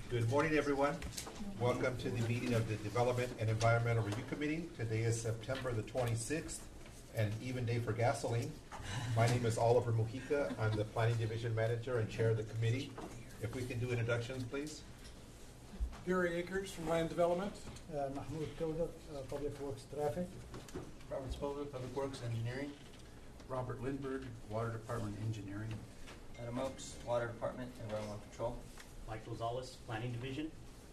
Good morning, everyone. Welcome to the meeting of the Development and Environmental Review Committee. Today is September the 26th, an even day for gasoline. My name is Oliver Mujica. I'm the Planning Division Manager and Chair of the committee. If we can do introductions, please. Gary Akers from Land Development. Mahmoud Kaudat, Public Works Traffic. Robert Spolver, Public Works Engineering. Robert Lindberg, Water Department Engineering. Adam Oaks, Water Department, Environmental Control. Mike Rosales, Planning Division.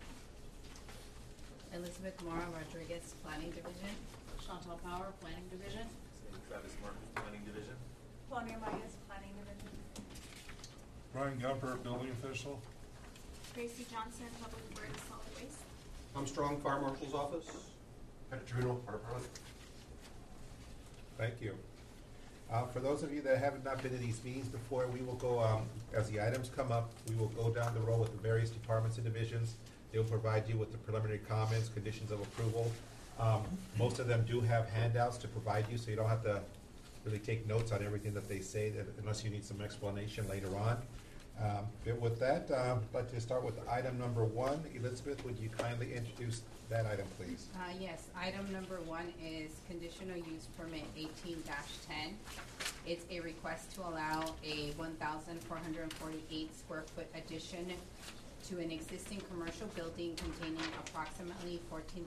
Elizabeth Mora Rodriguez, Planning Division. Chantal Power, Planning Division. Travis Martin, Planning Division. Claudia Myers, Planning Division. Brian Gumper, Building Official. Tracy Johnson, Public Works, Solid Waste. Armstrong, Fire Marshal's Office. Petrino, Fire Department. Thank you. For those of you that have not been to these meetings before, we will go, as the items come up, we will go down the road with the various departments and divisions. They will provide you with the preliminary comments, conditions of approval. Most of them do have handouts to provide you, so you don't have to really take notes on everything that they say, unless you need some explanation later on. But with that, I'd like to start with item number 1. Elizabeth, would you kindly introduce that item, please? Yes, item number 1 is conditional use permit 18-10. It's a request to allow a 1,448 square foot addition to an existing commercial building containing approximately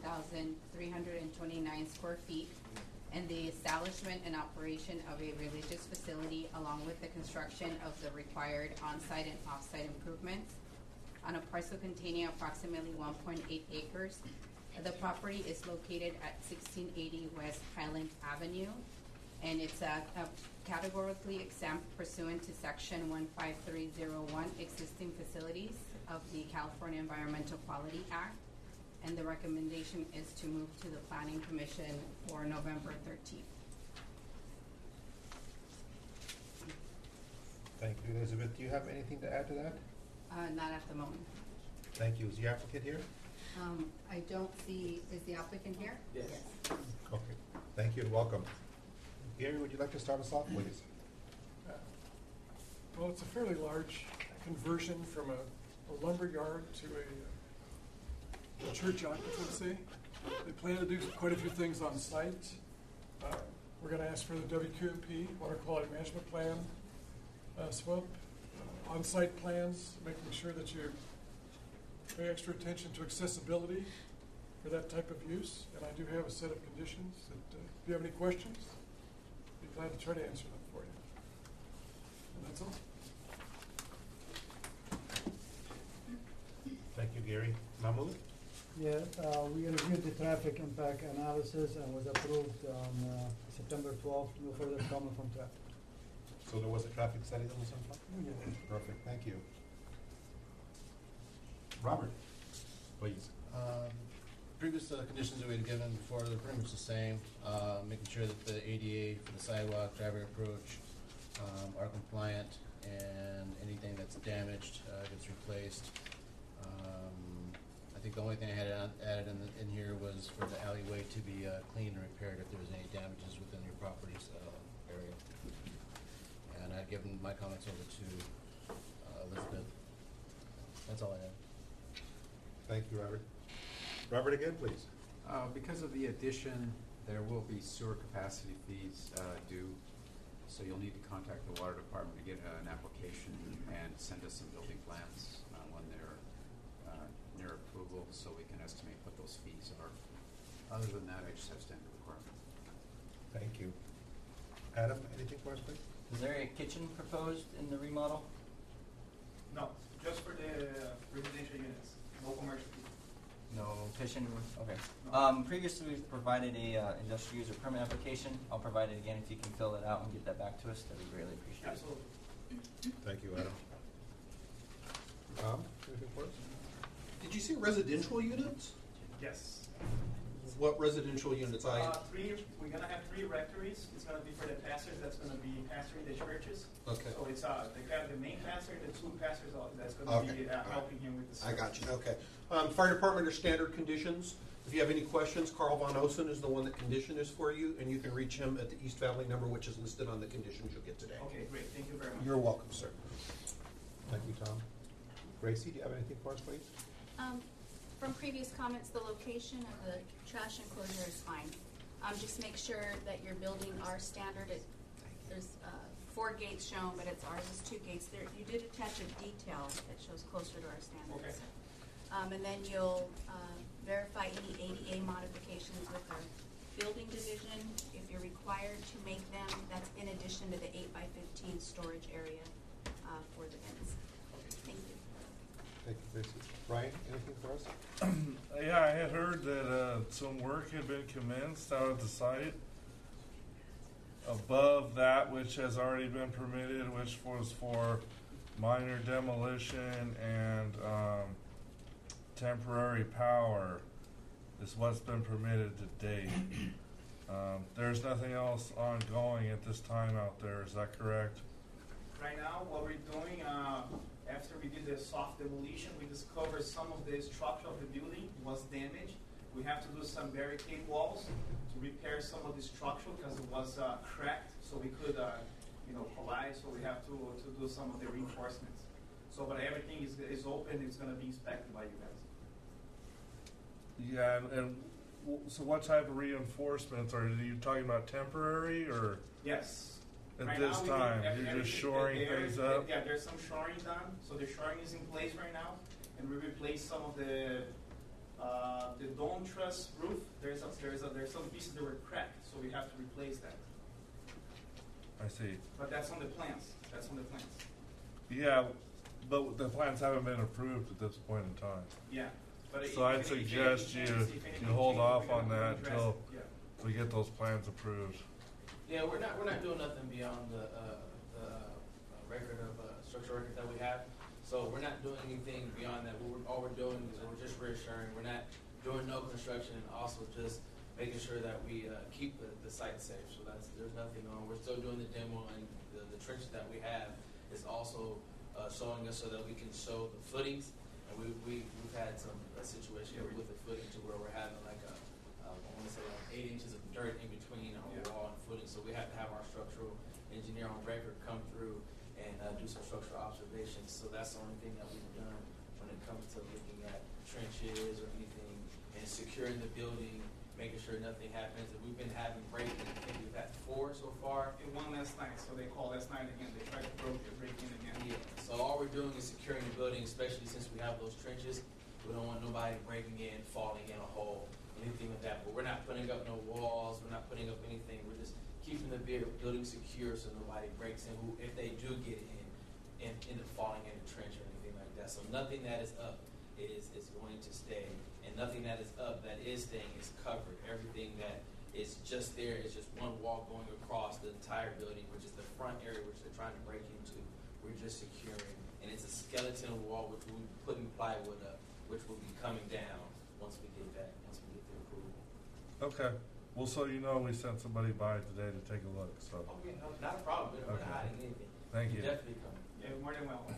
14,329 square feet, and the establishment and operation of a religious facility, along with the construction of the required on-site and off-site improvements on a parcel containing approximately 1.8 acres. The property is located at 1680 West Highland Avenue, and it's categorically exempt pursuant to Section 15301, existing facilities of the California Environmental Quality Act. And the recommendation is to move to the Planning Commission for November 13th. Thank you, Elizabeth. Do you have anything to add to that? Not at the moment. Thank you. Is the applicant here? I don't see, is the applicant here? Yes. Okay. Thank you and welcome. Gary, would you like to start us off, please? Well, it's a fairly large conversion from a lumber yard to a church occupancy. They plan to do quite a few things on site. We're going to ask for the WQMP, Water Quality Management Plan, SWIP, on-site plans, making sure that you pay extra attention to accessibility for that type of use. And I do have a set of conditions that, if you have any questions, I'd be glad to try to answer them for you. And that's all. Thank you, Gary. Mahmoud? Yeah, we reviewed the traffic impact analysis and was approved on September 12th. No further comment from traffic. So there was a traffic study that was done? Yeah. Perfect, thank you. Robert, please. Previous conditions that we had given before, they're pretty much the same. Making sure that the ADA for the sidewalk, driveway approach are compliant, and anything that's damaged gets replaced. I think the only thing I had added in here was for the alleyway to be cleaned and repaired if there was any damages within your property's area. And I'd given my comments over to Elizabeth. That's all I have. Thank you, Robert. Robert, again, please. Because of the addition, there will be sewer capacity fees due, so you'll need to contact the Water Department to get an application and send us some building plans when they're near approval, so we can estimate what those fees are. Other than that, I just have standard requirements. Thank you. Adam, anything for us, please? Is there a kitchen proposed in the remodel? No, just for the residential units, no commercial. No kitchen, okay. Previously we've provided a industrial user permit application. I'll provide it again if you can fill it out and get that back to us. That'd be greatly appreciated. Absolutely. Thank you, Adam. Tom, anything for us? Did you say residential units? Yes. What residential units? We're going to have 3 rectories. It's going to be for the pastors that's going to be pastoring the churches. Okay. So it's the main pastor, the 2 pastors that's going to be helping him with the service. I got you. Okay. Fire department are standard conditions. If you have any questions, Carl Von Osen is the one that condition is for you, and you can reach him at the East Valley number, which is listed on the conditions you'll get today. Okay, great. Thank you very much. You're welcome, sir. Thank you, Tom. Gracie, do you have anything for us, please? From previous comments, the location of the trash enclosure is fine. Just make sure that you're building our standard. There's 4 gates shown, but it's ours is 2 gates. There, you did attach a detail that shows closer to our standards. Okay. And then you'll verify any ADA modifications with our building division. If you're required to make them, that's in addition to the 8x15 storage area for the bins. Thank you. Thank you, Tracy. Brian, anything for us? Yeah, I had heard that some work had been commenced out at the site above that which has already been permitted, which was for minor demolition and temporary power is what's been permitted to date. There's nothing else ongoing at this time out there, is that correct? Right now, what we're doing, after we did the soft demolition, we discovered some of the structure of the building was damaged. We have to do some barricade walls to repair some of the structure because it was cracked, so we could, collide. So we have to do some of the reinforcements. So, but everything is open. It's going to be inspected by you guys. Yeah, so what type of reinforcements are you talking about? Temporary or? Yes. At right this now, time, you're just shoring things up? Yeah, there's some shoring done. So the shoring is in place right now, and we replaced some of the dome truss roof. There's some pieces that were cracked, so we have to replace that. I see. But that's on the plans. Yeah, but the plans haven't been approved at this point in time. Yeah. But so I'd suggest you hold off on that until we get those plans approved. Yeah, we're not doing nothing beyond the record of structural record that we have. So we're not doing anything beyond that. All we're doing is we're just reassuring. We're not doing no construction, and also just making sure that we keep the site safe. So there's nothing on. We're still doing the demo, and the trench that we have is also showing us so that we can show the footings. And we've had a situation with the footing to where we're having like I want to say 8 inches of dirt in between our wall and footing. So we have to have our structural engineer on record come through and do some structural observations. So that's the only thing that we've done when it comes to looking at trenches or anything and securing the building, making sure nothing happens. And we've been having break-in. I think we've had 4 so far. And 1 last night. So they called last night again. They tried to break in again. Yeah. So all we're doing is securing the building, especially since we have those trenches. We don't want nobody breaking in, falling in a hole, anything like that. But we're not putting up no walls. We're not putting up anything. We're just keeping the building secure so nobody breaks in. Who, if they do get in, and end up falling in a trench or anything like that. So nothing that is up is going to stay, and nothing that is up that is staying is covered. Everything that is just there is just one wall going across the entire building, which is the front area which they're trying to break into. We're just securing, and it's a skeleton wall which we'll be putting plywood up, which will be coming down once we get the approval. Okay. Well, so you know we sent somebody by today to take a look. So. Oh yeah, no, not a problem. We're not hiding anything. Thank you. Definitely coming. Yeah, more than welcome.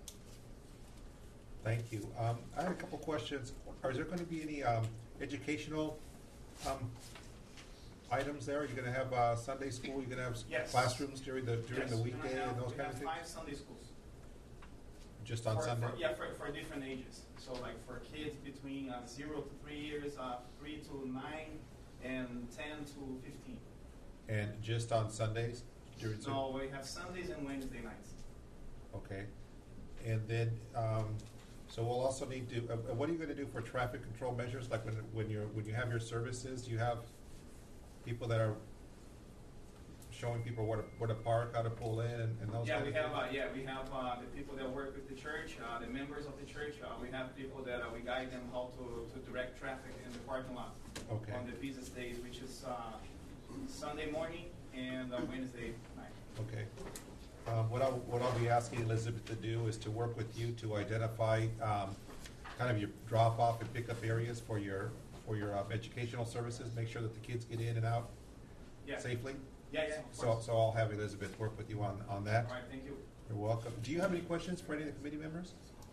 Thank you. I had a couple questions. Is there going to be any educational items there? Are you going to have Sunday school? You're going to have classrooms during the weekday and those kind of things? 5 Sunday schools. Just on Sunday? For different ages. So like for kids between 0 to 3 years, 3 to 9, and 10 to 15. And just on Sundays? No, we have Sundays and Wednesday nights. Okay. And then, so we'll also need to, what are you going to do for traffic control measures? Like when you have your services, do you have people that are showing people where to park, how to pull in, and those kind of things? We have the people that work with the church, the members of the church. We have people that we guide them how to direct traffic in the parking lot. Okay. On the business days, which is Sunday morning and Wednesday night. Okay. What I'll be asking Elizabeth to do is to work with you to identify kind of your drop-off and pick-up areas for your educational services. Make sure that the kids get in and out safely. Yeah. So I'll have Elizabeth work with you on that. All right, thank you. You're welcome. Do you have any questions for any of the committee members?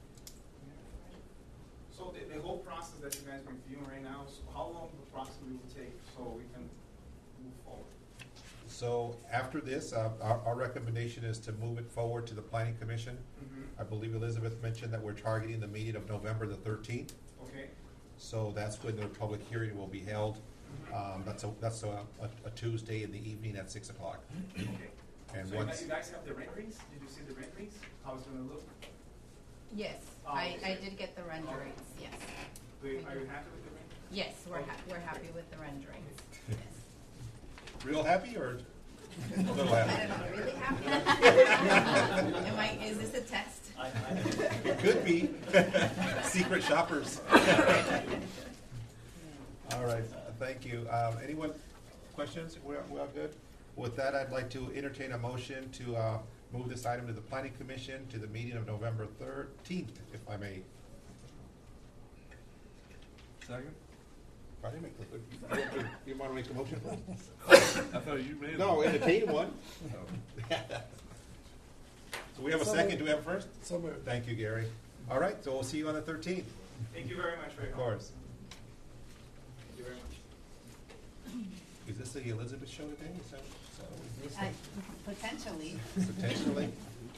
So the whole process that you guys are reviewing right now, so how long approximately will take so we can move forward? So after this, our recommendation is to move it forward to the planning commission. I believe Elizabeth mentioned that we're targeting the meeting of November the 13th. Okay. So that's when the public hearing will be held. That's a Tuesday in the evening at 6 o'clock. Okay. And so once, you guys have the renderings? Did you see the renderings? How it's gonna look? Yes, Oh, I okay. did get the renderings, yes. Are you happy with the renderings? Yes, we're happy with the renderings, yes. real happy or a little I happy? don't know, really happy? Is this a test? It could be. Secret shoppers. All right, thank you. Anyone, questions? We're all good? With that, I'd like to entertain a motion to move this item to the planning commission to the meeting of November 13th, if I may. Second? I didn't make the, you want to make the motion? I thought you made it. No, entertain one. Oh. So we have a So second. moved. Do we have a first? So moved. Thank you, Gary. All right, so we'll see you on the 13th. Thank you very much for your Of help. course. Thank you very much. Is this the Elizabeth show today? Is that what we missed? Potentially. Potentially.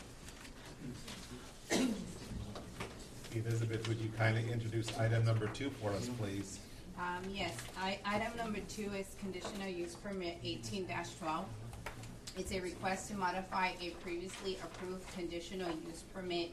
Elizabeth, would you kindly introduce item number 2 for us, please? Yes, item number 2 is conditional use permit 18-12. It's a request to modify a previously approved conditional use permit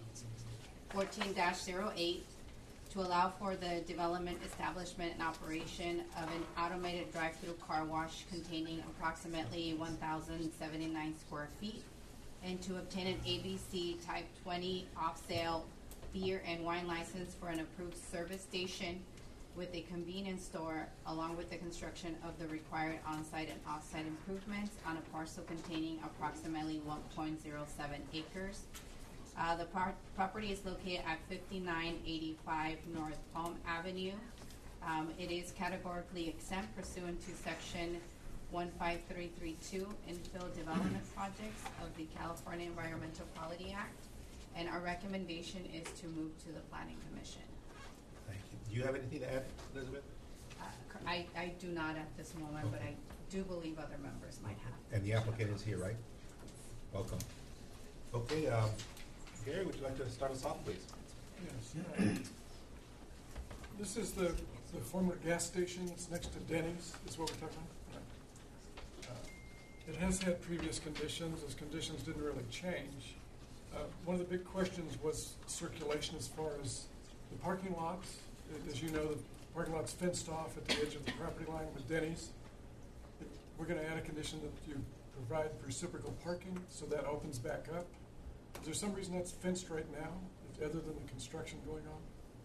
14-08 to allow for the development, establishment, and operation of an automated drive-through car wash containing approximately 1,079 square feet, and to obtain an ABC Type 20 off-sale beer and wine license for an approved service station with a convenience store, along with the construction of the required on-site and off-site improvements on a parcel containing approximately 1.07 acres. The property is located at 5985 North Palm Avenue. It is categorically exempt pursuant to Section 15332 Infill Development Projects of the California Environmental Quality Act, and our recommendation is to move to the Planning Commission. Thank you. Do you have anything to add, Elizabeth? I do not at this moment, but I do believe other members might have. And the applicant is here, right? Welcome. Okay, Gary, would you like to start us off, please? Yes. This is the former gas station. It's next to Denny's, is what we're talking about. It has had previous conditions. Those conditions didn't really change. One of the big questions was circulation as far as the parking lots. As you know, the parking lot's fenced off at the edge of the property line with Denny's. We're going to add a condition that you provide reciprocal parking, so that opens back up. Is there some reason that's fenced right now, other than the construction going on?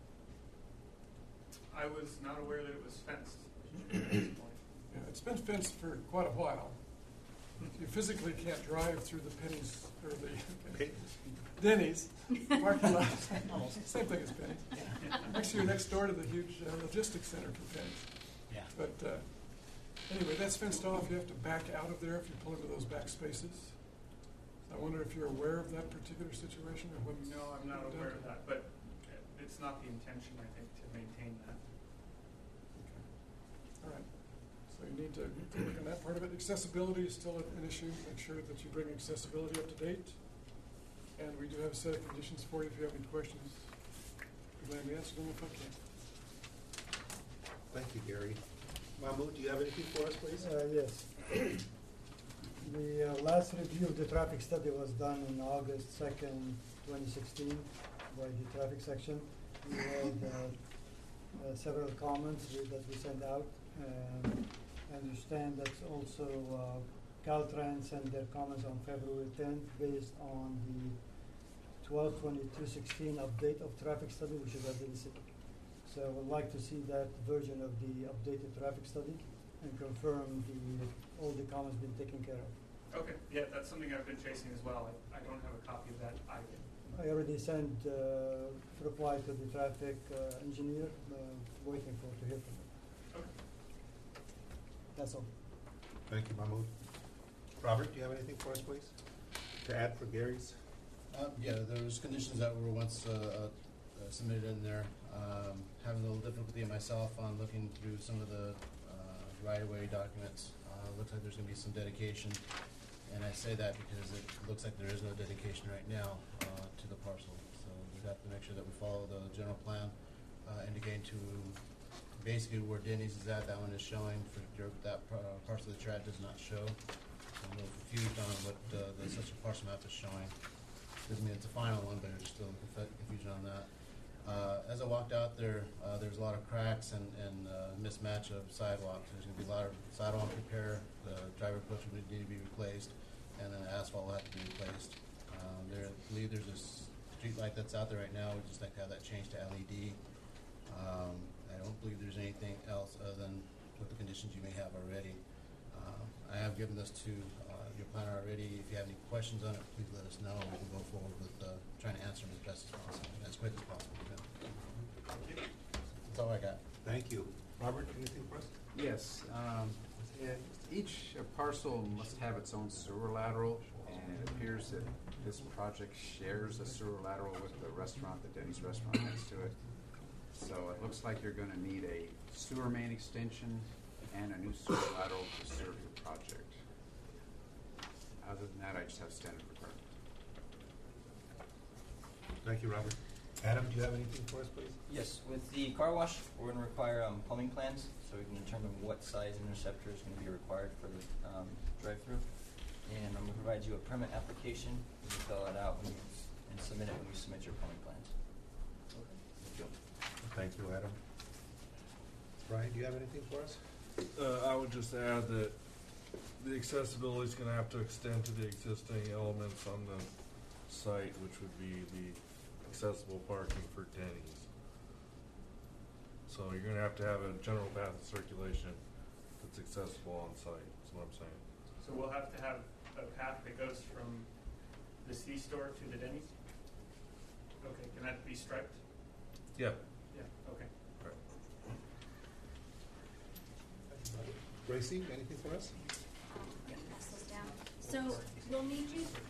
I was not aware that it was fenced. Yeah, it's been fenced for quite a while. You physically can't drive through the Penny's, or the Denny's parking lot. Same thing as Penny's. Actually, you're next door to the huge logistics center for Penny's. Yeah. But anyway, that's fenced off. You have to back out of there if you pull into those back spaces. I wonder if you're aware of that particular situation, or what? No, I'm not aware of that, but it's not the intention, I think, to maintain that. Okay. All right. So you need to work on that part of it. Accessibility is still an issue. Make sure that you bring accessibility up to date. And we do have a set of conditions for you if you have any questions. Let me answer them if I can. Thank you, Gary. Mahmoud, do you have anything for us, please? Yes. The last review of the traffic study was done on August 2nd, 2016 by the traffic section. We had several comments that we sent out. I understand that also Caltrans sent their comments on February 10th based on the 12/22/16 update of traffic study, which is I didn't see. So I would like to see that version of the updated traffic study and confirm all the comments been taken care of. Okay, yeah, that's something I've been chasing as well. I don't have a copy of that either. I already sent reply to the traffic engineer, waiting to hear from him. Okay. That's all. Thank you, Mahmoud. Robert, do you have anything for us, please? To add for Gary's? Yeah, there was conditions that were once submitted in there. Having a little difficulty myself on looking through some of the right-of-way documents. Looks like there's gonna be some dedication, and I say that because it looks like there is no dedication right now, to the parcel. So we have to make sure that we follow the general plan, indicating to basically where Denny's is at. That one is showing, that parcel of the tract does not show. I'm a little confused on what the such a parcel map is showing. Doesn't mean it's a final one, but there's still confusion on that. As I walked out there, there's a lot of cracks and mismatch of sidewalks. There's going to be a lot of sidewalk repair. The driver approach will need to be replaced, and then the asphalt will have to be replaced. I believe there's a street light that's out there right now. We'd just like to have that changed to LED. I don't believe there's anything else other than what the conditions you may have already. I have given this to your planner already. If you have any questions on it, please let us know. We can go forward with trying to answer them as best as possible, and as quick as possible. That's all I got. Thank you. Robert, anything for us? Yes, each parcel must have its own sewer lateral, and it appears that this project shares a sewer lateral with the restaurant, the Denny's restaurant next to it. So it looks like you're gonna need a sewer main extension and a new sewer lateral to serve your project. Other than that, I just have standard requirements. Thank you, Robert. Adam, do you have anything for us, please? Yes, with the car wash, we're going to require plumbing plans so we can determine what size interceptor is going to be required for the drive-through. And I'm going to provide you a permit application. You can fill it out and submit it when you submit your plumbing plans. Thank you, Adam. Brian, do you have anything for us? I would just add that the accessibility is going to have to extend to the existing elements on the site, which would be the accessible parking for Denny's. So you're going to have a general path of circulation that's accessible on site, is what I'm saying. So we'll have to have a path that goes from the C-store to the Denny's? Okay, can that be striped? Yeah. Yeah, okay. Right. Gracie, anything for us? Pass those down. So we'll need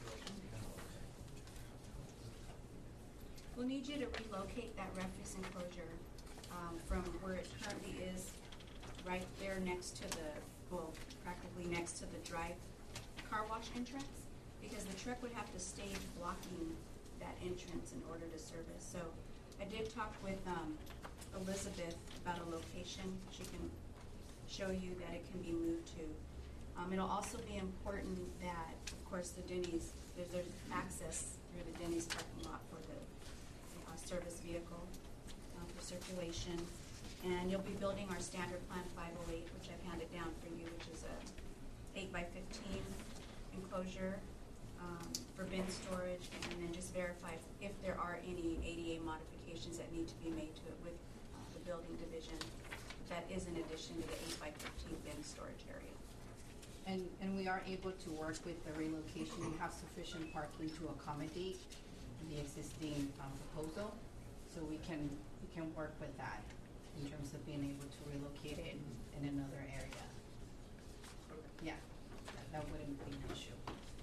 you to relocate that refuse enclosure from where it currently is, right there next to practically next to the car wash entrance, because the truck would have to stage blocking that entrance in order to service. So I did talk with Elizabeth about a location. She can show you that it can be moved to. It'll also be important that, of course, the Denny's, there's access through the Denny's parking lot for the service vehicle for circulation. And you'll be building our standard plan 508, which I've handed down for you, which is a 8x15 enclosure for bin storage, and then just verify if there are any ADA modifications that need to be made to it with the building division. That is in addition to the 8x15 bin storage area. And we are able to work with the relocation. We have sufficient parking to accommodate the existing proposal, so we can work with that in terms of being able to relocate it in another area. Yeah, that wouldn't be an issue.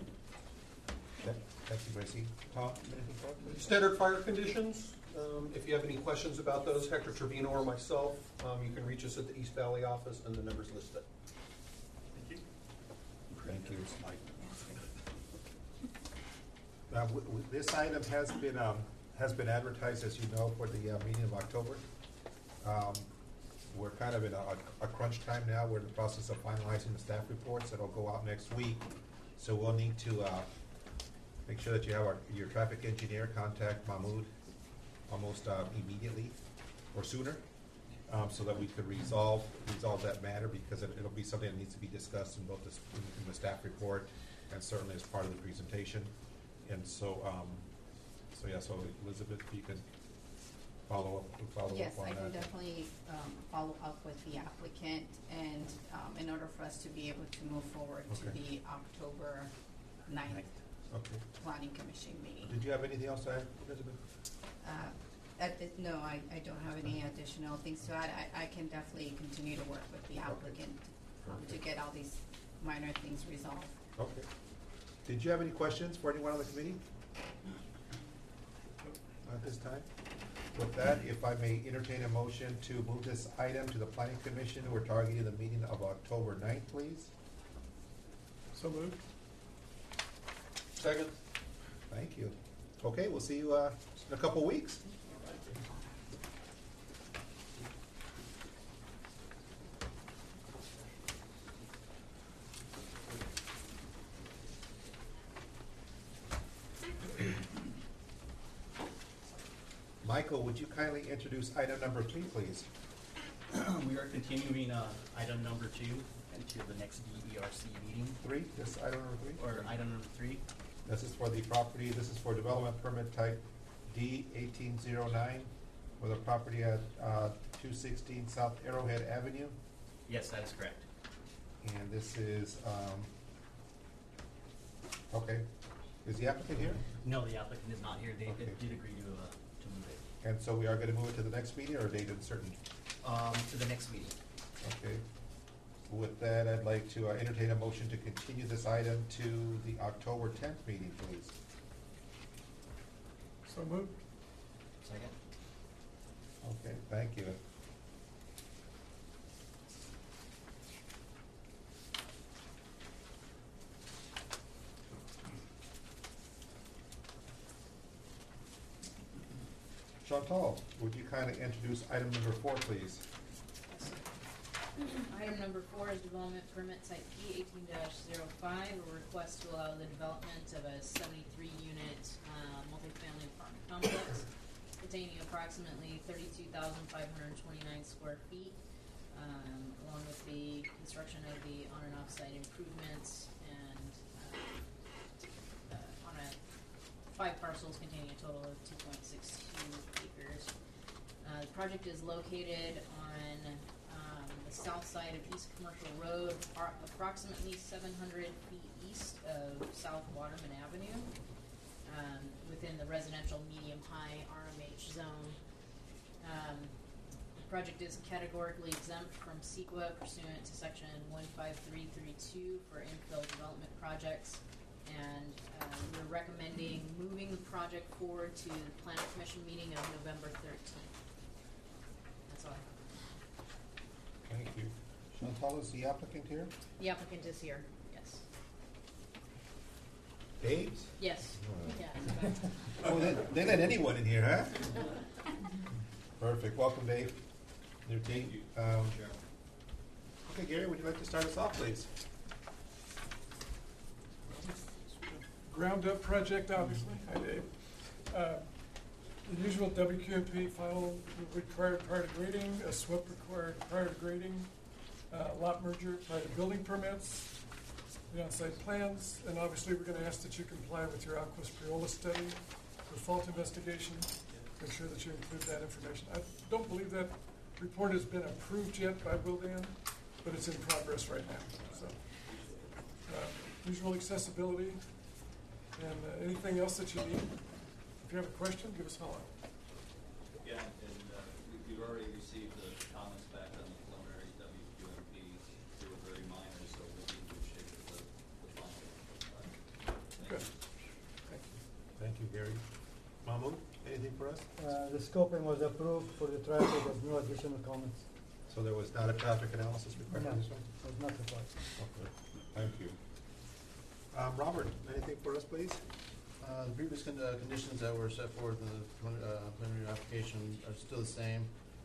Thank you, Gracie. Tom, anything for us? Standard fire conditions. If you have any questions about those, Hector Trevino or myself, you can reach us at the East Valley office, and the number's listed. Thank you. Thank you. This item has been advertised, as you know, for the meeting of October. We're kind of in a crunch time now. We're in the process of finalizing the staff reports that'll go out next week. So we'll need to make sure that you have your traffic engineer contact Mahmoud almost immediately or sooner, so that we could resolve that matter, because it'll be something that needs to be discussed in both in the staff report and certainly as part of the presentation. And so Elizabeth, if you can follow up Yes, on I that. can definitely follow up with the applicant, and in order for us to be able to move forward to the October 9th Planning Commission meeting. Did you have anything else to add, Elizabeth? No, I don't have any additional things to add. I can definitely continue to work with the applicant to get all these minor things resolved. Okay. Did you have any questions for anyone on the committee? At this time? With that, if I may entertain a motion to move this item to the Planning Commission, we're targeting the meeting of October 9th, please. So moved. Second. Thank you. Okay, we'll see you in a couple weeks. Michael, would you kindly introduce item number 3, please? We are continuing item number 2 into the next DERC meeting. 3, this item number 3? Or item number 3. This is for the property, this is for development permit type D1809 for the property at 216 South Arrowhead Avenue. Yes, that is correct. And this is, okay. Is the applicant here? No, the applicant is not here. They Okay. did agree to move it. And so we are gonna move it to the next meeting or a date uncertain? To the next meeting. Okay. With that, I'd like to entertain a motion to continue this item to the October 10th meeting, please. So moved. Second. Okay, thank you. Chantal, would you kindly introduce item number 4, please? Item number 4 is development permit type P 18-05, a request to allow the development of a 73-unit multifamily apartment complex containing approximately 32,529 square feet, along with the construction of the on and off site improvements and on 5 parcels containing a total of 2.62 acres. The project is located on the south side of East Commercial Road, approximately 700 feet east of South Waterman Avenue, within the residential medium-high RMH zone. The project is categorically exempt from CEQA pursuant to section 15332 for infill development projects, and we're recommending moving the project forward to the Planning Commission meeting of November 13th. That's all I have. Thank you. Chantal, is the applicant here? The applicant is here, yes. Dave? Yes. Wow. Yeah. Oh, they let anyone in here, huh? Perfect. Welcome, Dave. Your team. Okay, Gary, would you like to start us off, please? Ground up project, obviously. Hi, Dave. The usual WQMP final required prior to grading, a SWIP required prior to grading, lot merger prior to building permits, the on-site plans, and obviously we're going to ask that you comply with your Aquas Priola study, the fault investigation, make sure that you include that information. I don't believe that report has been approved yet by Wildan, but it's in progress right now. So, visual accessibility, and anything else that you need. If you have a question, give us a holler. Yeah, and we've already received the comments back on the preliminary WQMPs. They were very minor, so we'll be in good shape with the final. Good. Thank you, Gary. Mahmoud, anything for us? The scoping was approved for the traffic, there's no additional comments. So there was not a traffic analysis required No, for this one? was not required. Okay, thank you. Robert, anything for us, please? The previous conditions that were set forth in the preliminary application are still the same.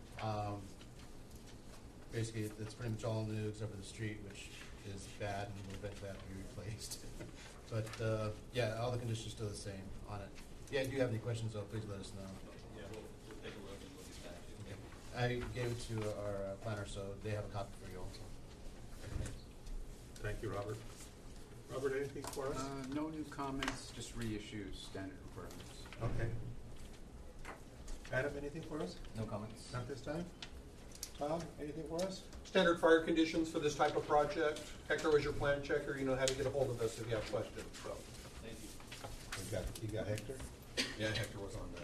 Basically, it's pretty much all new except for the street, which is bad and will eventually have to be replaced. But yeah, all the conditions are still the same on it. Yeah, if you have any questions, though, please let us know. Yeah, we'll take a look and we'll get back to you. Okay. I gave it to our planner, so they have a copy for you also. Thank you, Robert. Robert, anything for us? No new comments, just reissue standard requirements. Okay. Adam, anything for us? No comments. Not this time? Tom, anything for us? Standard fire conditions for this type of project. Hector was your plan checker. You know how to get a hold of us if you have questions. So. Thank you. You got Hector? Yeah, Hector was on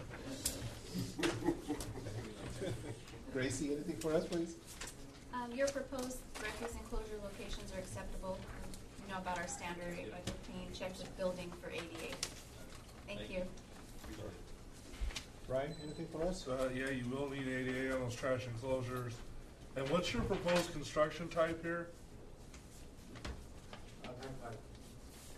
that. Gracie, anything for us, please? Your proposed refuse enclosure locations are acceptable. You know about our standard 8x15, check with building for ADA. Thank you. Brian, anything for us? Yeah, you will need ADA on those trash enclosures. And what's your proposed construction type here?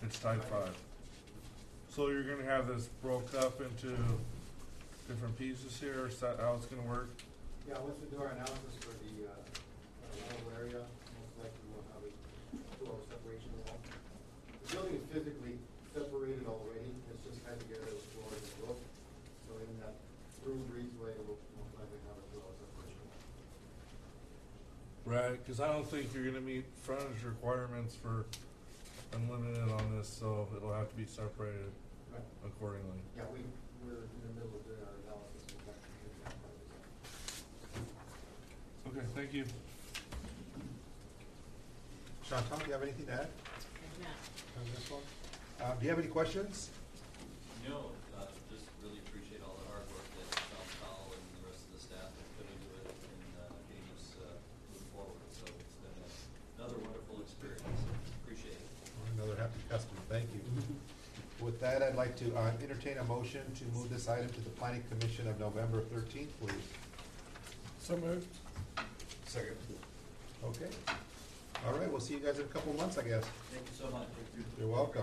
It's type 5. So you're gonna have this broke up into different pieces here, is that how it's gonna work? Yeah, once we do our analysis for the level area, most likely we'll have a 2-hour separation wall. The building is physically separated already, it's just had to get a floor and roof. So in that room breezeway, we'll most likely have a 2-hour separation wall. Right, because I don't think you're gonna meet frontage requirements for unlimited on this, so it'll have to be separated accordingly. Yeah, we're in the middle of doing our analysis. We'll have to figure that part out. Okay, thank you. Chantal, do you have anything to add Yeah. on this one? Do you have any questions? No, just really appreciate all the hard work that Chantal and the rest of the staff have put into it and getting us moving forward. So it's been another wonderful experience. Appreciate it. Another happy customer, thank you. With that, I'd like to entertain a motion to move this item to the Planning Commission of November 13th, please. So moved. Second. Okay. All right, we'll see you guys in a couple of months, I guess. Thank you so much. You're welcome.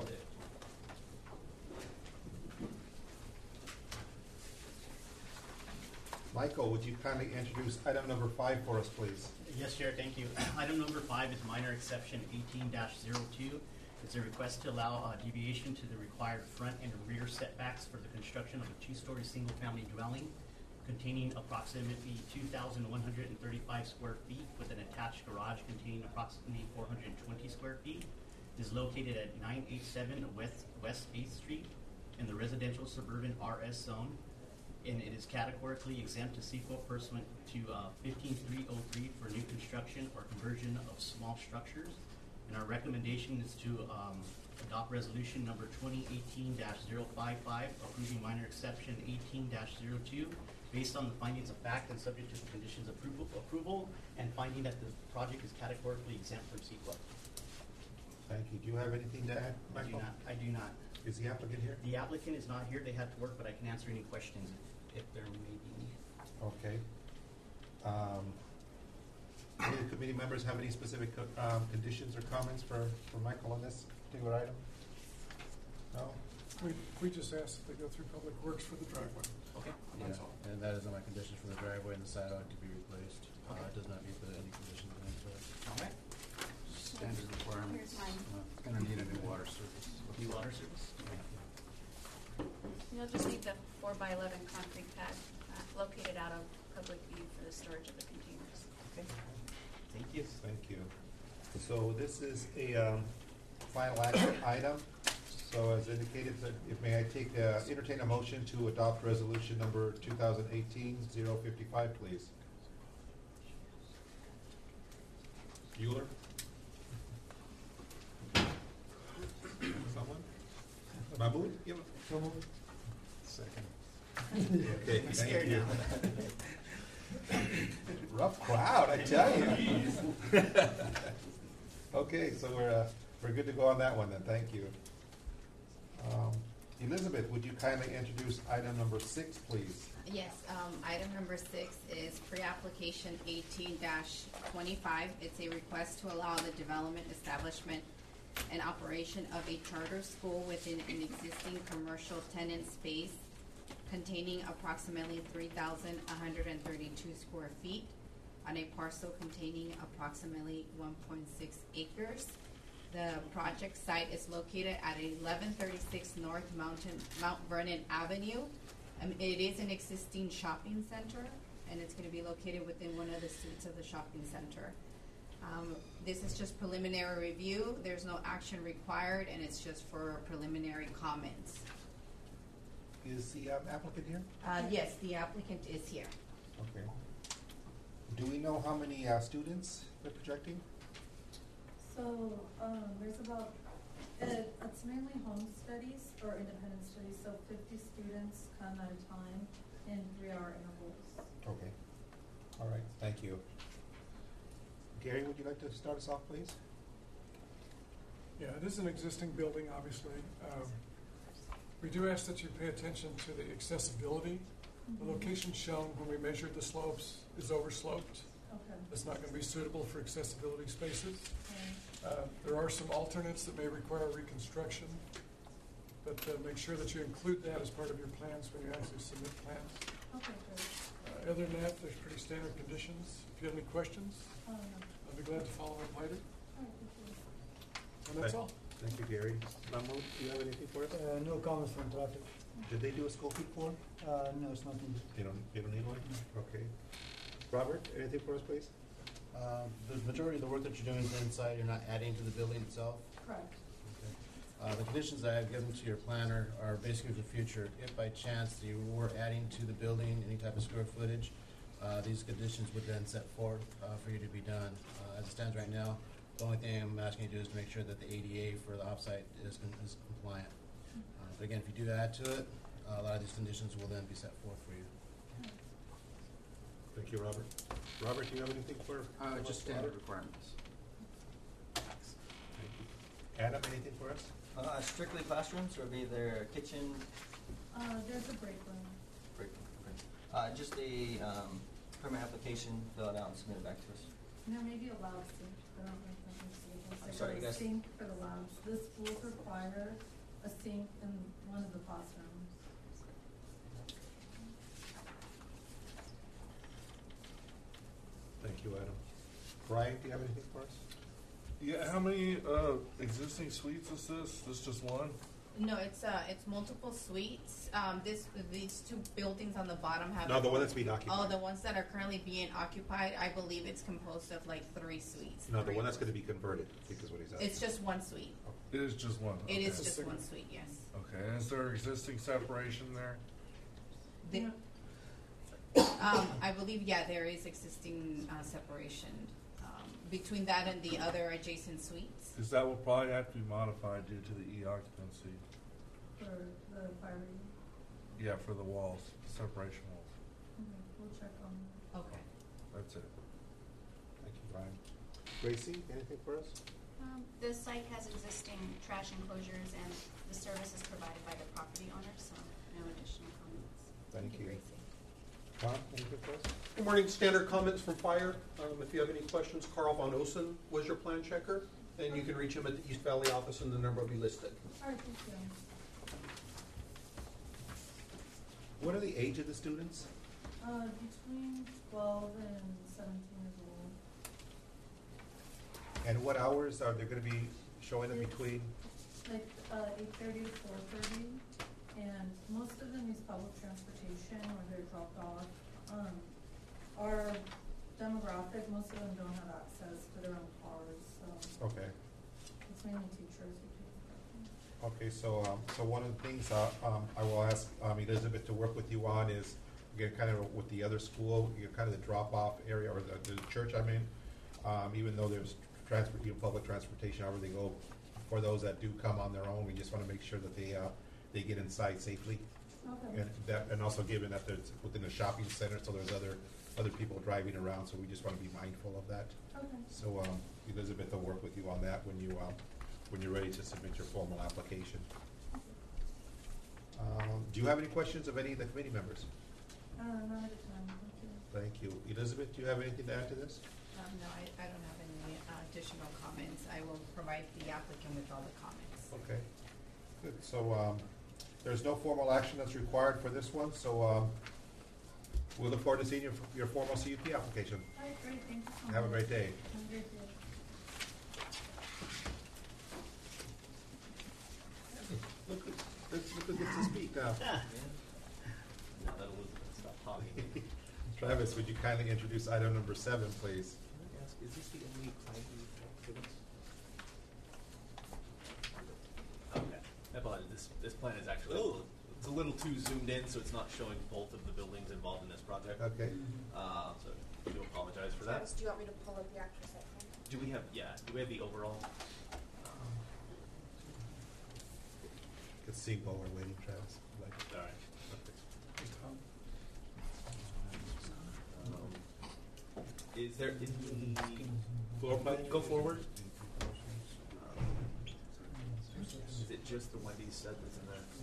Michael, would you kindly introduce item number 5 for us, please? Yes, Chair, thank you. Item number 5 is minor exception 18-02. It's a request to allow deviation to the required front and rear setbacks for the construction of a 2-story single-family dwelling containing approximately 2,135 square feet with an attached garage containing approximately 420 square feet. It is located at 987 West 8th Street in the residential suburban RS zone, and it is categorically exempt to CEQA pursuant to 15303 for new construction or conversion of small structures. And our recommendation is to adopt resolution number 2018-055, approving minor exception 18-02, based on the findings of fact and subject to the conditions of approval, and finding that the project is categorically exempt from CEQA. Thank you. Do you have anything to add, Michael? I do not. Is the applicant here? The applicant is not here. They had to work, but I can answer any questions if there may be. Okay. Any of the committee members have any specific conditions or comments for Michael on this particular item? No? We just asked if they go through Public Works for the driveway. Okay. That's all. And that is on my conditions for the driveway and the sidewalk to be replaced. Okay. It does not meet any conditions linked to it. All right. Standard requirements. Here's mine. It's gonna need a new water service. New water service? You'll just need the 4x11 concrete pad located out of public view for the storage of the containers. Okay. Thank you. Thank you. So this is a final action item. So as indicated, may I entertain a motion to adopt resolution number 2018-055, please? Bueller? Someone? Mahmood? Second. Okay, I'm thank scared you. now. Rough crowd, I tell you. Okay, so we're good to go on that one then. Thank you. Elizabeth, would you kindly introduce item number 6, please? Yes, item number 6 is pre-application 18-25. It's a request to allow the development, establishment, and operation of a charter school within an existing commercial tenant space containing approximately 3,132 square feet on a parcel containing approximately 1.6 acres. The project site is located at 1136 North Mount Vernon Avenue. It is an existing shopping center, and it's going to be located within one of the suites of the shopping center. This is just preliminary review. There's no action required, and it's just for preliminary comments. Is the applicant here? Yes, the applicant is here. Okay. Do we know how many students they're projecting? So there's about, it's mainly home studies or independent studies, so 50 students come at a time in 3-hour intervals. Okay. All right, thank you. Gary, would you like to start us off, please? Yeah, it is an existing building, obviously. We do ask that you pay attention to the accessibility. The location shown when we measured the slopes is oversloped. Okay. It's not going to be suitable for accessibility spaces. Okay. There are some alternates that may require reconstruction, but make sure that you include that as part of your plans when you actually submit plans. Okay, great. Other than that, there's pretty standard conditions. If you have any questions, No. I'll be glad to follow up later. All right, thank you. And that's all. Thank you, Gary. Mahmoud, do you have anything for us? No comments from traffic. Did they do a scoping form? No, it's not needed. You don't need one? Okay. Robert, anything for us, please? The majority of the work that you're doing is inside, you're not adding to the building itself. Correct. The conditions that I've given to your planner are basically for the future. If by chance you were adding to the building any type of square footage, these conditions would then set forth for you to be done. As it stands right now, the only thing I'm asking you to do is make sure that the ADA for the offsite is compliant. But again, if you do add to it, a lot of these conditions will then be set forth for you. Thank you, Robert. Robert, do you have anything for? Just standard requirements. Thank you. Adam, anything for us? Strictly classrooms, or be there a kitchen? There's a break room. Break room. Just a permit application, fill it out and submit it back to us. And there may be a lounge sink. I don't know if I'm mistaken. I'm sorry, you guys. Sink for the lounge. The schools require a sink in one of the classrooms. Thank you, Adam. Brian, do you have anything for us? Yeah, how many existing suites is this? This just one? No, it's multiple suites. These two buildings on the bottom have. No, the one that's being occupied. Oh, the ones that are currently being occupied, I believe it's composed of like 3 suites. No, the one that's going to be converted, I think is what he's asking. It's just one suite. It is just one. It Okay. is just one suite, yes. Okay, and is there existing separation there? I believe, yeah, there is existing separation between that and the other adjacent suites. Because that will probably have to be modified due to the E-occupancy. For the fire rating. Yeah, for the walls, separation walls. Okay, we'll check on that. Okay. That's it. Thank you, Brian. Gracie, anything for us? The site has existing trash enclosures and the service is provided by the property owner, so no additional comments. Thank you. Tom, anything for us? Good morning. Standard comments from fire. If you have any questions, Carl Von Osen was your plan checker, and you can reach him at the East Valley office, and the number will be listed. All right, thank you. What are the age of the students? Between 12 and 17 years old. And what hours are they going to be showing in between? Like 8:30 to 4:30, and most of them use public transportation when they're dropped off. Our demographic, most of them don't have access to their own cars, so Okay. it's mainly teachers who take the Okay, so one of the things I will ask Elizabeth to work with you on is, again, kind of with the other school, kind of the drop-off area, or the church, I mean, even though there's public transportation, however they go, for those that do come on their own, we just want to make sure that they get inside safely. Okay. And also given that there's within a shopping center, so there's other people driving around, so we just want to be mindful of that. Okay. So Elizabeth will work with you on that when you're ready to submit your formal application. Do you have any questions of any of the committee members? Not at the time, thank you. Thank you. Elizabeth, do you have anything to add to this? No, I don't have any additional comments. I will provide the applicant with all the comments. Okay, good. So there's no formal action that's required for this one, so we look forward to seeing your formal CUP application. All right, great, thank you so much. Have a great day. Have a great day. Look who gets to speak now. Now that Elizabeth stopped talking. Travis, would you kindly introduce item number 7, please? Is this the only plan you have given us? Okay. I apologize. This plan is actually it's a little too zoomed in, so it's not showing both of the buildings involved in this project. Okay. So I do apologize for that. Do you want me to pull up the actual site plan? Do we have the overall? Good seeing while we're waiting, Travis. All right. Is there in the floor plan? Go forward. Is it just the Wendy's set that's in there?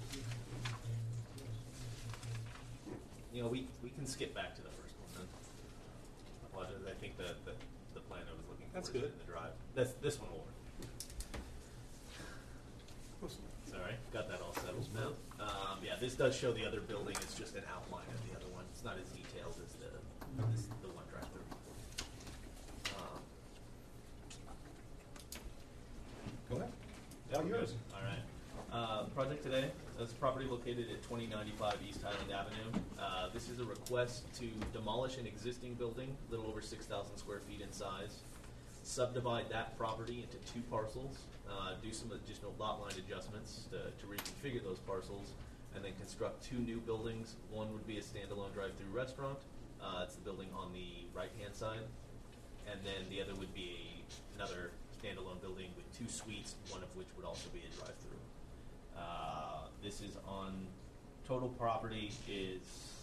You know, we can skip back to the first one then. I apologize. I think the plan I was looking for That's is good. in the drive. This one will work. Sorry, got that all settled now. Yeah, this does show the other building. It's just an outline of the other one. It's not as detailed as the one drive-through. Go ahead. All yours. All right. The project today is a property located at 2095 East Highland Avenue. This is a request to demolish an existing building, a little over 6,000 square feet in size, subdivide that property into 2 parcels, do some additional lot line adjustments to reconfigure those parcels, and then construct 2 new buildings. One would be a standalone drive-through restaurant. It's the building on the right-hand side. And then the other would be another standalone building with 2 suites, one of which would also be a drive-through. This is on total property is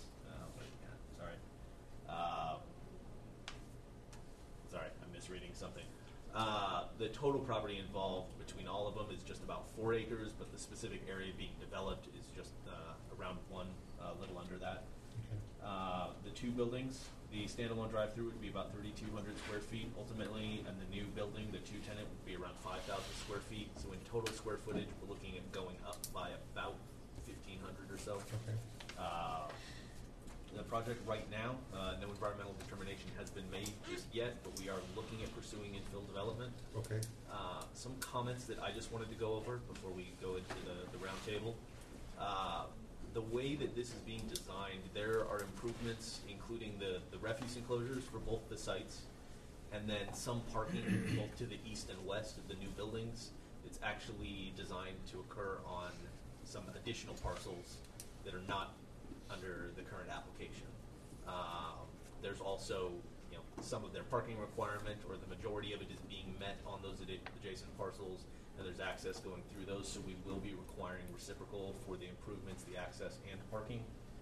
sorry, I'm misreading something. The total property involved between all of them is just about 4 acres, but the specific area being developed is just around 1, a little under that. Okay. The 2 buildings, the standalone drive-through would be about 3,200 square feet ultimately, and the new building, the 2-tenant, would be around 5,000 square feet. So in total square footage, we're looking at going up by about 1,500 or so. Okay. The project right now, no environmental determination has been made just yet, but we are looking at pursuing infill development. Okay. Some comments that I just wanted to go over before we go into the round table. The way that this is being designed, there are improvements, including the refuse enclosures for both the sites, and then some parking both to the east and west of the new buildings. It's actually designed to occur on some additional parcels that are not under the current application. There's also, some of their parking requirement, or the majority of it is being met on those adjacent parcels, and there's access going through those, so we will be requiring reciprocal for the improvements, the access, and parking.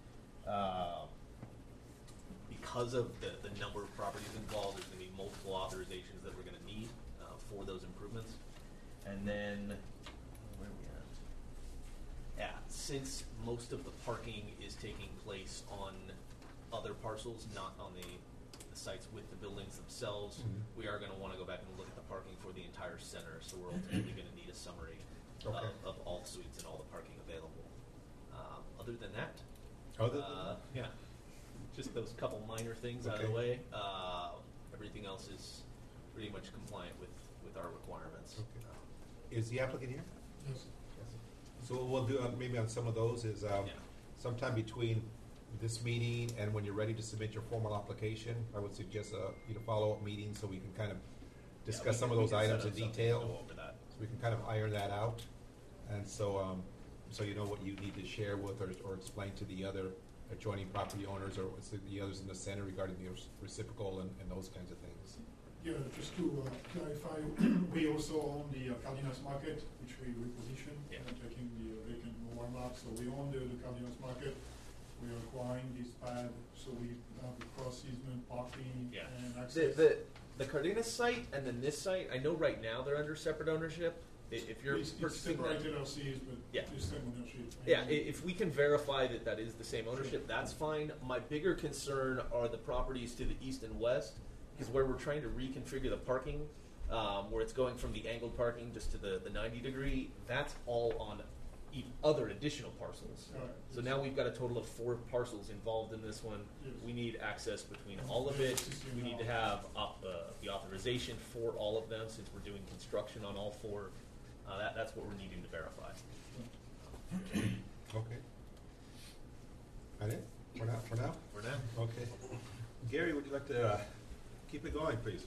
Because of the number of properties involved, there's going to be multiple authorizations that we're going to need for those improvements. And then, where are we at? Yeah, since most of the parking is taking place on other parcels, not on the sites with the buildings themselves, we are going to want to go back and look at the parking for the entire center. So we're ultimately going to need a summary of all the suites and all the parking available. Other than that, yeah, just those couple minor things out of the way. Everything else is pretty much compliant with our requirements. Is the applicant here? Yes. So what we'll do maybe on some of those is sometime between this meeting and when you're ready to submit your formal application, I would suggest a follow-up meeting so we can kind of discuss some of those items in detail. So we can kind of iron that out, and so you know what you need to share with or explain to the other adjoining property owners or the others in the center regarding the reciprocal and those kinds of things. Yeah, just to clarify, we also own the Cardenas Market, which we reposition, taking the vacant Walmart. So we own the Cardenas Market. We are acquiring this pad, so we have the cross easement, parking, and access. The Cardenas site and then this site, I know right now they're under separate ownership. If you're purchasing separated LCs, but the same ownership. Yeah, if we can verify that is the same ownership, that's fine. My bigger concern are the properties to the east and west, because where we're trying to reconfigure the parking, where it's going from the angled parking just to the 90-degree, that's all on other additional parcels. So now we've got a total of 4 parcels involved in this one. We need access between all of it. We need to have the authorization for all of them, since we're doing construction on all 4. That's what we're needing to verify. Okay. That it? For now? For now. Okay. Gary, would you like to keep it going, please?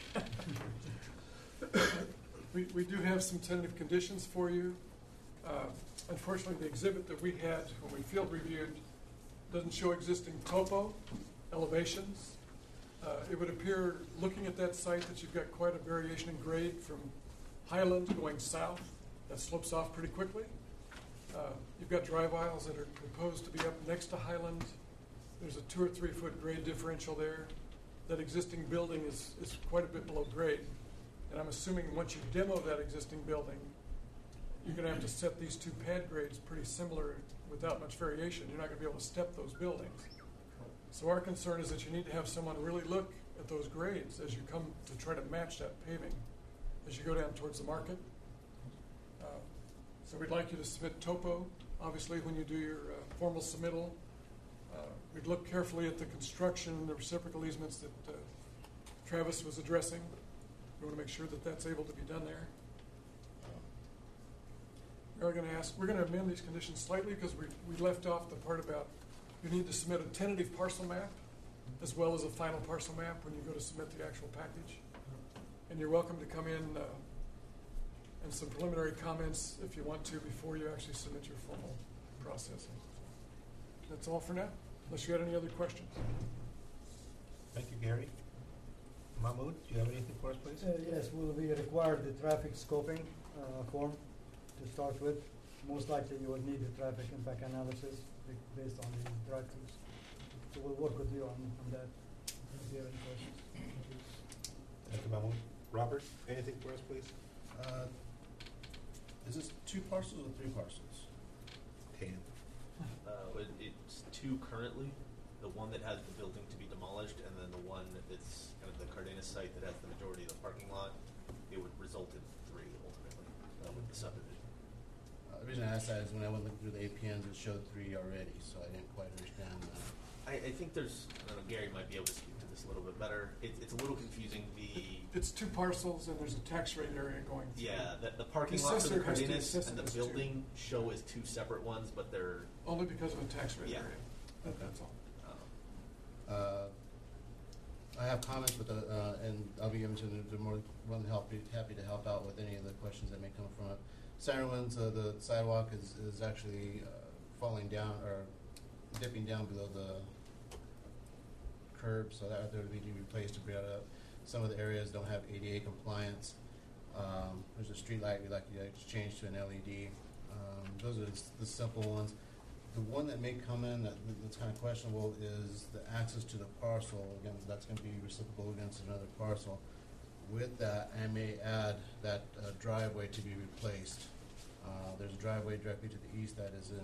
We do have some tentative conditions for you. Unfortunately, the exhibit that we had when we field reviewed doesn't show existing topo, elevations. It would appear, looking at that site, that you've got quite a variation in grade from Highland going south. That slopes off pretty quickly. You've got drive aisles that are proposed to be up next to Highland. There's a 2 or 3 foot grade differential there. That existing building is quite a bit below grade. And I'm assuming once you demo that existing building, you're going to have to set these 2 pad grades pretty similar without much variation. You're not going to be able to step those buildings. So our concern is that you need to have someone really look at those grades as you come to try to match that paving as you go down towards the market. So we'd like you to submit topo, obviously, when you do your formal submittal. We'd look carefully at the construction and the reciprocal easements that Travis was addressing. We want to make sure that that's able to be done there. We're going to amend these conditions slightly because we left off the part about you need to submit a tentative parcel map as well as a final parcel map when you go to submit the actual package. And you're welcome to come in and some preliminary comments if you want to before you actually submit your formal processing. That's all for now, unless you had any other questions. Thank you, Gary. Mahmoud, do you have anything for us, please? Yes, we require the traffic scoping form to start with. Most likely you will need the traffic impact analysis based on the drive-throughs. So we'll work with you on that if you have any questions. Thank you, Mahmoud. Robert, anything for us, please? Is this 2 parcels or 3 parcels? 10. It's 2 currently, the one that has the building to be demolished, and then the one that's kind of the Cardenas site that has the majority of the parking lot. It would result in 3 ultimately with the subdivision. The reason I asked that is when I went looking through the APNs, it showed 3 already, so I didn't quite understand that. I think there's, I don't know, Gary might be able to speak to this a little bit better. It's a little confusing. It's 2 parcels and there's a tax rate area going through. Yeah, the parking lot for the Cardenas and the building show as 2 separate ones, but they're... Only because of the tax rate area. That's all. I have comments, but and I'll be given to the more than happy to help out with any of the questions that may come from it. Sirenwinds, the sidewalk is actually falling down or dipping down below the curb, so that there would be replaced to bring it up. Some of the areas don't have ADA compliance. There's a street light we'd like to change to an LED. Those are the simple ones. The one that may come in that's kind of questionable is the access to the parcel. Again, that's going to be reciprocal against another parcel. With that, I may add that driveway to be replaced. There's a driveway directly to the east that is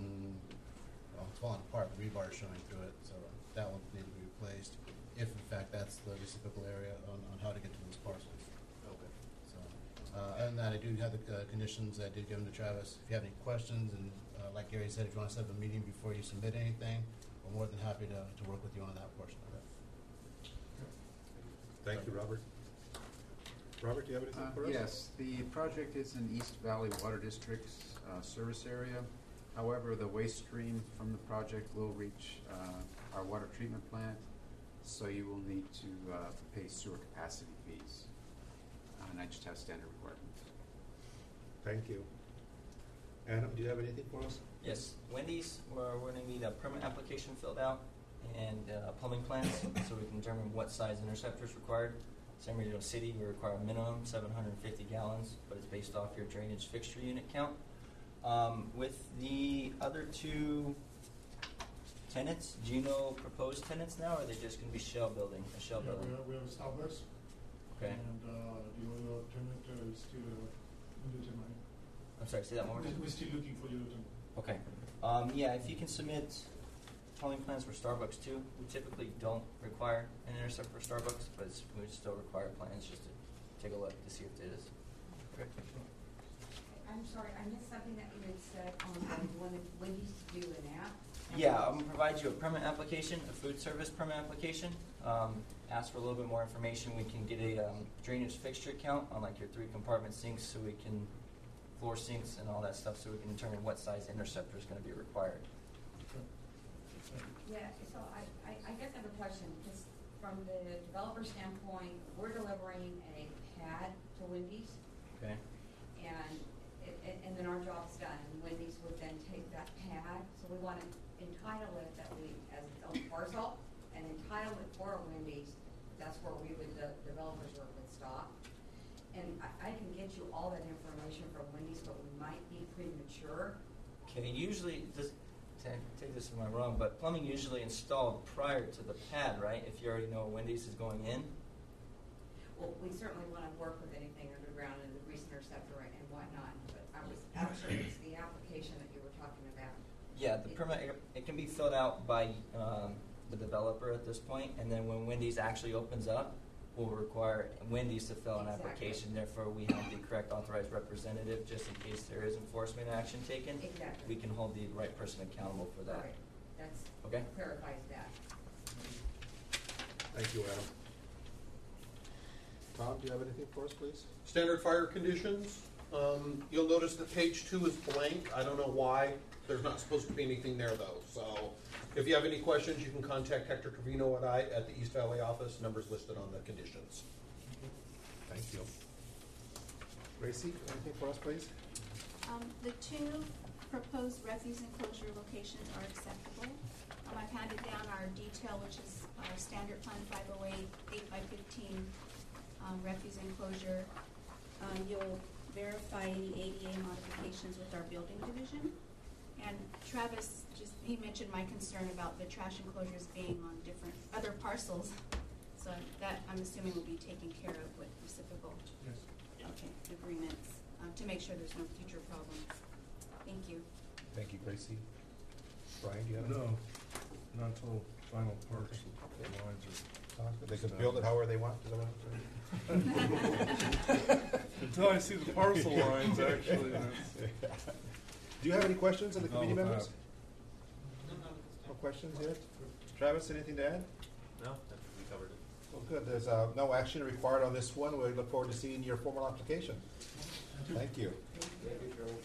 it's falling apart. The rebar is showing through it, so that one needs to be replaced. If in fact that's the reciprocal area on how to get to those parcels. Okay. So, other than that, I do have the conditions I did give them to Travis. If you have any questions, and like Gary said, if you want to set up a meeting before you submit anything, we're more than happy to work with you on that portion of it. Thank you, Robert. Robert, do you have anything for us? Yes, the project is in East Valley Water District's service area. However, the waste stream from the project will reach our water treatment plant, so you will need to pay sewer capacity fees. And I just have standard requirements. Thank you. Adam, do you have anything for us? Yes, Wendy's, we're going to need a permit application filled out and plumbing plans so we can determine what size interceptor is required. San Bernardino City, we require a minimum 750 gallons, but it's based off your drainage fixture unit count. With the other 2 tenants, do you know proposed tenants now, or are they just going to be a shell building? We have Starbucks. Okay. And the other tenant is still undetermined. I'm sorry, say that one more time. We're still looking for the other tenant. Okay. Yeah, if you can submit plumbing plans for Starbucks too. We typically don't require an intercept for Starbucks, but we still require plans just to take a look to see if it is. Okay. I'm sorry, I missed something that you had said on the one that Wendy's to do an app. Yeah, I'm going to provide you a permit application, a food service permit application. Ask for a little bit more information. We can get a drainage fixture count on like your 3 compartment sinks, so we can floor sinks and all that stuff, so we can determine what size interceptor is going to be required. Yeah, so I guess I have a question, because from the developer standpoint, we're delivering a pad to Wendy's. Okay. And then our job's done, and Wendy's would then take that pad, so we want to entitle it that we, as its own parcel, and entitle it for Wendy's. That's where we would, the developers work with stock. And I can get you all that information from Wendy's, but we might be premature. Okay, usually, take this if I'm wrong, but plumbing usually installed prior to the pad, right? If you already know Wendy's is going in? Well, we certainly want to work with anything underground and the grease interceptor and whatnot, but I was actually, it's the application that you were talking about. Yeah, the permit, it can be filled out by the developer at this point, and then when Wendy's actually opens up, will require Wendy's to fill an Exactly. application. Therefore, we have the correct authorized representative, just in case there is enforcement action taken. Exactly. We can hold the right person accountable for that. Right. That's, Okay? clarifies that. Thank you, Adam. Tom, do you have anything for us, please? Standard fire conditions. You'll notice that page 2 is blank. I don't know why. There's not supposed to be anything there, though. So if you have any questions, you can contact Hector Trevino and I at the East Valley office. Numbers listed on the conditions. Thank you. Gracie, anything for us, please? The two proposed refuse enclosure locations are acceptable. I've handed down our detail, which is our standard plan 508, 8x15 refuse enclosure. You'll verify any ADA modifications with our building division. And Travis, he mentioned my concern about the trash enclosures being on different other parcels. So that, I'm assuming, will be taken care of with reciprocal agreements to make sure there's no future problems. Thank you. Thank you, Gracie. Brian, do you have No, not until final parts lines are. They can build it however they want. Is that what I'm saying? Until I see the parcel lines, actually. Do you have any questions of the committee No, members? No questions yet? Travis, anything to add? No, I think we covered it. Well, good. There's no action required on this one. We look forward to seeing your formal application. Thank you. Thank you, Joe.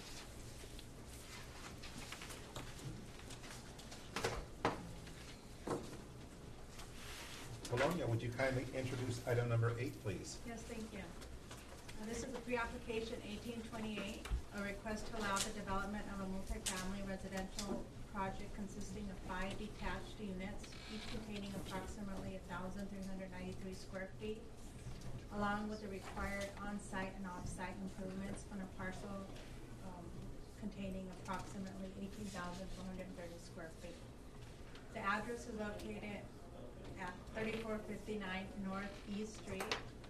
Colonia, would you kindly introduce item number 8, please? Yes, thank you. This is a pre-application 1828, a request to allow the development of a multifamily residential project consisting of 5 detached units, each containing approximately 1,393 square feet, along with the required on-site and off-site improvements on a parcel containing approximately 18,430 square feet. The address is located at 3459 North East Street.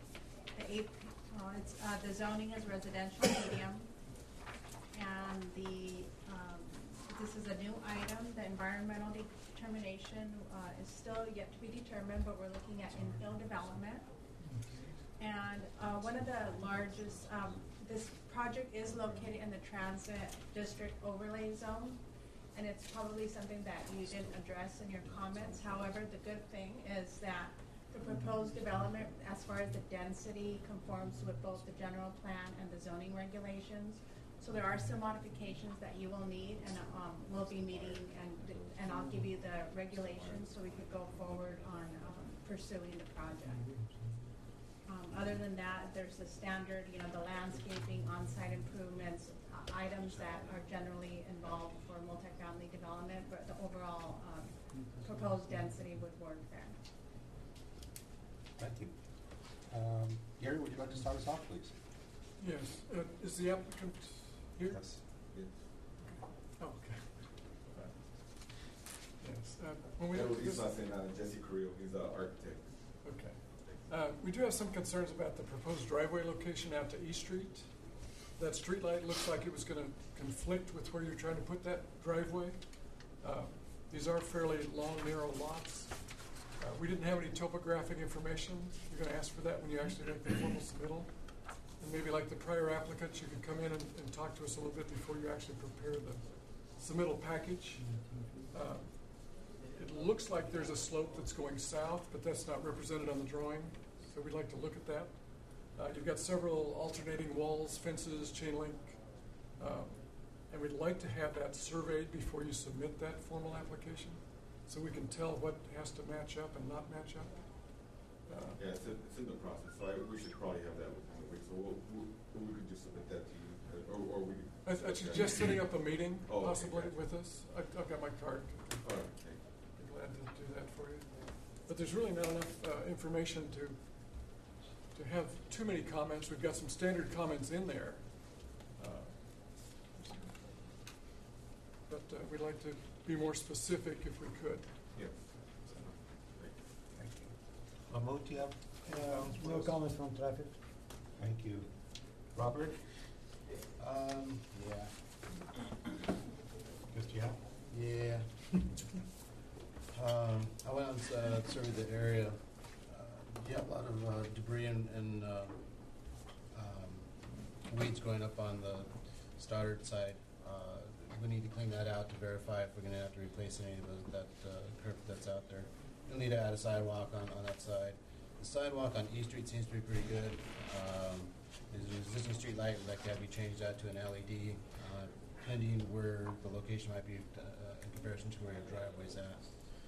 The zoning is residential medium, and this is a new item. The environmental determination is still yet to be determined, but we're looking at infill development. And one of the largest, this project is located in the transit district overlay zone, and it's probably something that you didn't address in your comments. However, the good thing is that the proposed development, as far as the density, conforms with both the general plan and the zoning regulations. So there are some modifications that you will need, and we'll be meeting, and I'll give you the regulations so we could go forward on pursuing the project. Other than that, there's the standard, the landscaping, on-site improvements, items that are generally involved for multifamily development, but the overall proposed density would work there. Thank you. Gary, would you like to start us off, please? Yes. Is the applicant here? Yes. Oh, okay. Yes. When we He's not saying Jesse Carrillo. He's an architect. Okay. We do have some concerns about the proposed driveway location out to East Street. That street light looks like it was going to conflict with where you're trying to put that driveway. These are fairly long, narrow lots. We didn't have any topographic information. You're going to ask for that when you actually make the formal submittal. And maybe like the prior applicants, you could come in and talk to us a little bit before you actually prepare the submittal package. It looks like there's a slope that's going south, but that's not represented on the drawing, so we'd like to look at that. You've got several alternating walls, fences, chain link, and we'd like to have that surveyed before you submit that formal application, so we can tell what has to match up and not match up. Yeah, it's in the process, so we should probably have that within the week. So we could just submit that to you, or we. I suggest setting up a meeting possibly okay. with us. I've got my card. All right, okay. I'd be glad to do that for you. But there's really not enough information to have too many comments. We've got some standard comments in there. But we'd like to be more specific if we could. Yeah. Thank you. Mahmoud, do you have any comments for No us? comments from traffic. Thank you. Robert? Yeah. Just yeah? Yeah. I went out and surveyed the area Yeah, a lot of debris and weeds growing up on the Stoddard side. We need to clean that out to verify if we're going to have to replace any of that curb that's out there. We'll need to add a sidewalk on that side. The sidewalk on East Street seems to be pretty good. There's an existing street light. We'd like to have you change that to an LED, pending where the location might be in comparison to where your driveway's at.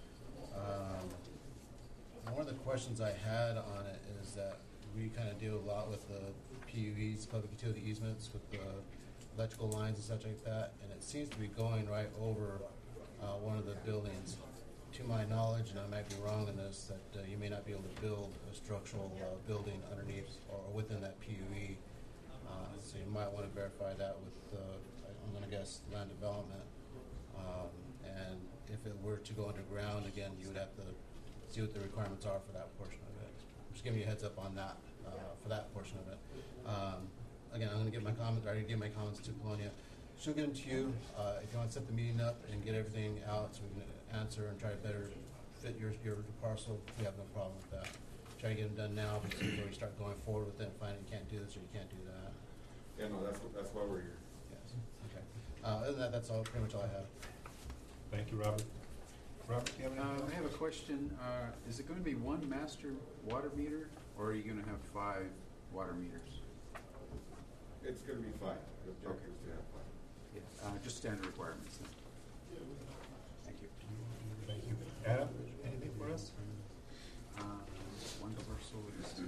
One of the questions I had on it is that we kind of deal a lot with the PUEs, public utility easements, with the electrical lines and such like that, and it seems to be going right over one of the buildings. To my knowledge, and I might be wrong in this, that you may not be able to build a structural building underneath or within that PUE. So you might want to verify that with, I'm going to guess, land development. And if it were to go underground, again, you would have to see what the requirements are for that portion of it. I'm just giving you a heads up on that, for that portion of it. Again, I'm going to give my comments, I already gave my comments to Polonia. She'll get them to you. If you want to set the meeting up and get everything out so we can answer and try to better fit your parcel, we have no problem with that. Try to get them done now before you start going forward with it and finding you can't do this or you can't do that. Yeah, no, that's why we're here. Yes. Okay. Other than that, that's all, pretty much all I have. Thank you, Robert. Robert, do you have anything else? I have a question. Is it going to be one master water meter, or are you going to have 5 water meters? It's going to be 5. The objective is to have 5. Yeah, just standard requirements then. Thank you. Thank you. Adam, anything for us? One parcel is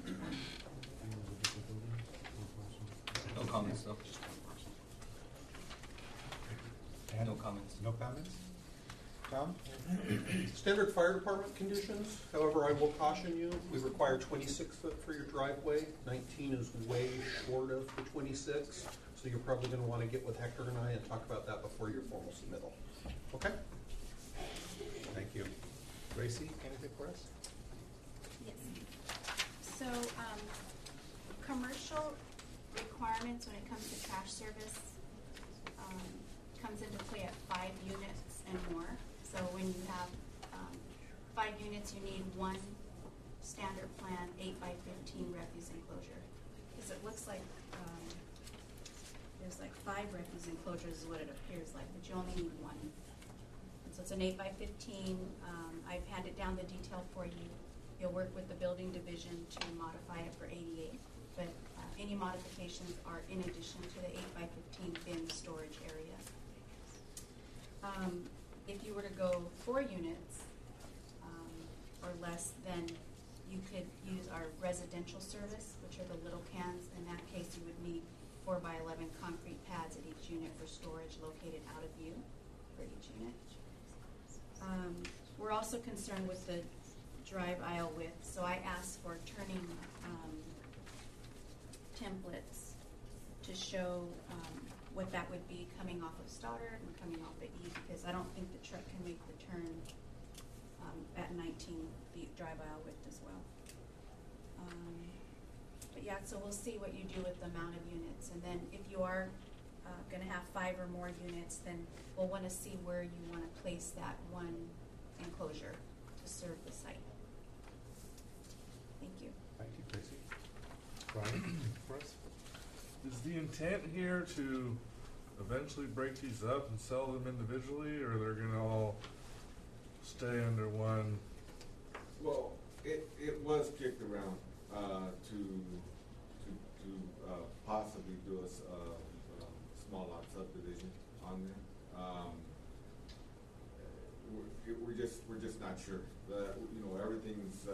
No comments, though. just one parcel. No comments. No comments? Tom? Standard fire department conditions, however, I will caution you, we require 26 foot for your driveway. 19 is way short of the 26, so you're probably going to want to get with Hector and I and talk about that before your formal submittal. Okay? Thank you. Gracie, anything for us? Yes. So, commercial requirements when it comes to trash service comes into play at 5 units and more. So when you have 5 units, you need 1 standard plan 8 by 15 refuse enclosure. Because it looks like there's like 5 refuse enclosures is what it appears like, but you only need 1. And so it's an 8 by 15. I've handed down the detail for you. You'll work with the building division to modify it for 88. But any modifications are in addition to the 8 by 15 bin storage area. If you were to go 4 units or less, then you could use our residential service, which are the little cans. In that case, you would need 4 by 11 concrete pads at each unit for storage located out of view for each unit. We're also concerned with the drive aisle width, so I asked for turning templates to show what that would be coming off of Stoddard and coming off of E, because I don't think the truck can make the turn at 19 feet drive aisle width as well. But yeah, so we'll see what you do with the amount of units, and then if you are going to have 5 or more units, then we'll want to see where you want to place that 1 enclosure to serve the site. Thank you. Thank you, Gracie. Brian, for us? Is the intent here to eventually break these up and sell them individually, or they're going to all stay under one? Well, it was kicked around to possibly do a small lot subdivision on there. We're just not sure. Everything's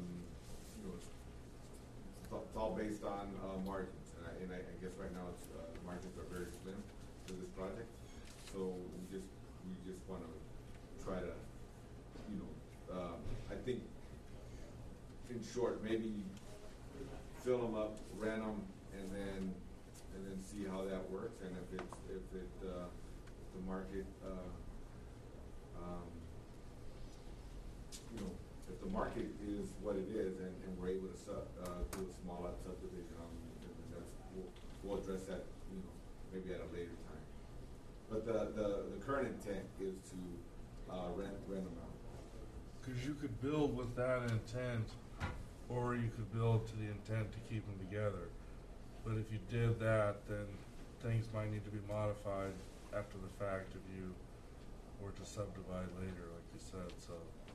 it's all based on margins, and I guess right now it's margins are very slim for this project. So we just want to try to I think in short maybe fill them up, rent them, and then see how that works. And if the market if the market is what it is, and we're able to do a small lot subdivision, then we'll address that maybe at a later time. But the current intent is to rent them out. Because you could build with that intent or you could build to the intent to keep them together. But if you did that, then things might need to be modified after the fact if you were to subdivide later, like you said. So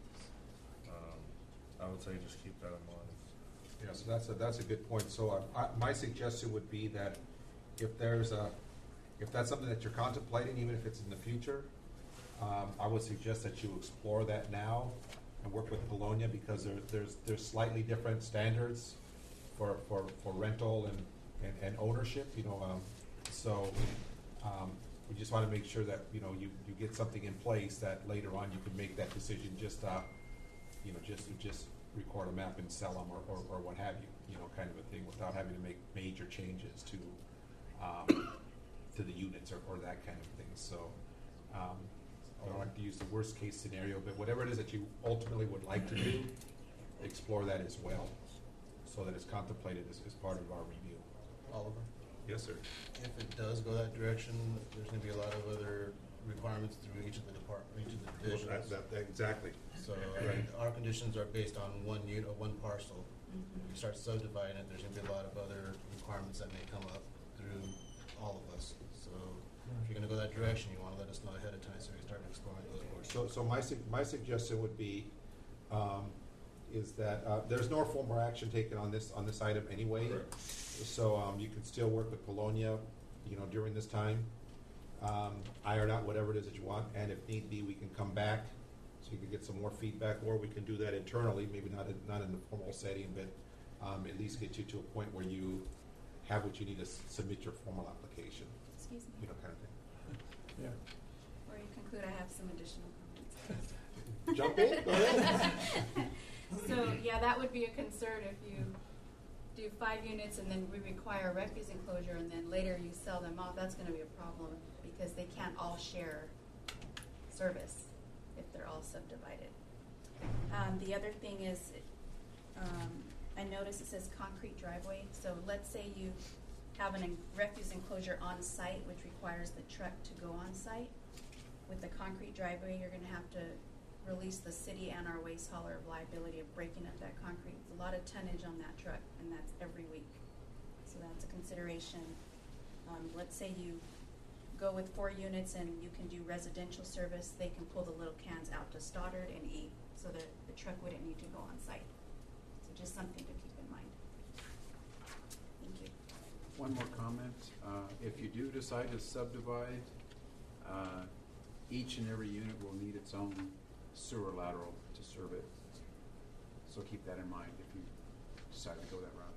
I would say just keep that in mind. Yeah, so that's a good point. So my suggestion would be that if that's something that you're contemplating, even if it's in the future, I would suggest that you explore that now and work with Polonia, because there's slightly different standards for rental and ownership. So we just want to make sure that you get something in place that later on you can make that decision just record a map and sell them or what have you, kind of a thing, without having to make major changes to the units or that kind of thing. So I don't like to use the worst case scenario, but whatever it is that you ultimately would like to do, explore that as well, so that it's contemplated as part of our review. Oliver? Yes, sir. If it does go that direction, there's going to be a lot of other requirements through each of the divisions. Exactly. So our conditions are based on one unit or one parcel. If you start subdividing it, there's going to be a lot of other requirements that may come up through all of us. So if you're going to go that direction, you want to let us know ahead of time so we start exploring those boards. So my suggestion would be is that there's no formal action taken on this item anyway. Correct. So you can still work with Polonia, during this time, iron out whatever it is that you want, and if need be, we can come back so you can get some more feedback, or we can do that internally, maybe not in the formal setting, but at least get you to a point where you have what you need to submit your formal application. Excuse me. Kind of thing. Yeah. Before you conclude, I have some additional comments. Jump in. Go ahead. So yeah, that would be a concern if you do 5 units and then we require a refuse enclosure and then later you sell them off. That's going to be a problem because they can't all share service if they're all subdivided. The other thing is, I notice it says concrete driveway. So let's say you have a refuse enclosure on site, which requires the truck to go on site. With the concrete driveway, you're going to have to release the city and our waste hauler of liability of breaking up that concrete. It's a lot of tonnage on that truck, and that's every week. So that's a consideration. Let's say you go with 4 units and you can do residential service. They can pull the little cans out to Stoddard and eat, so that the truck wouldn't need to go on site. So just something to keep in mind. Thank you. One more comment. If you do decide to subdivide, each and every unit will need its own sewer lateral to serve it. So keep that in mind if you decide to go that route.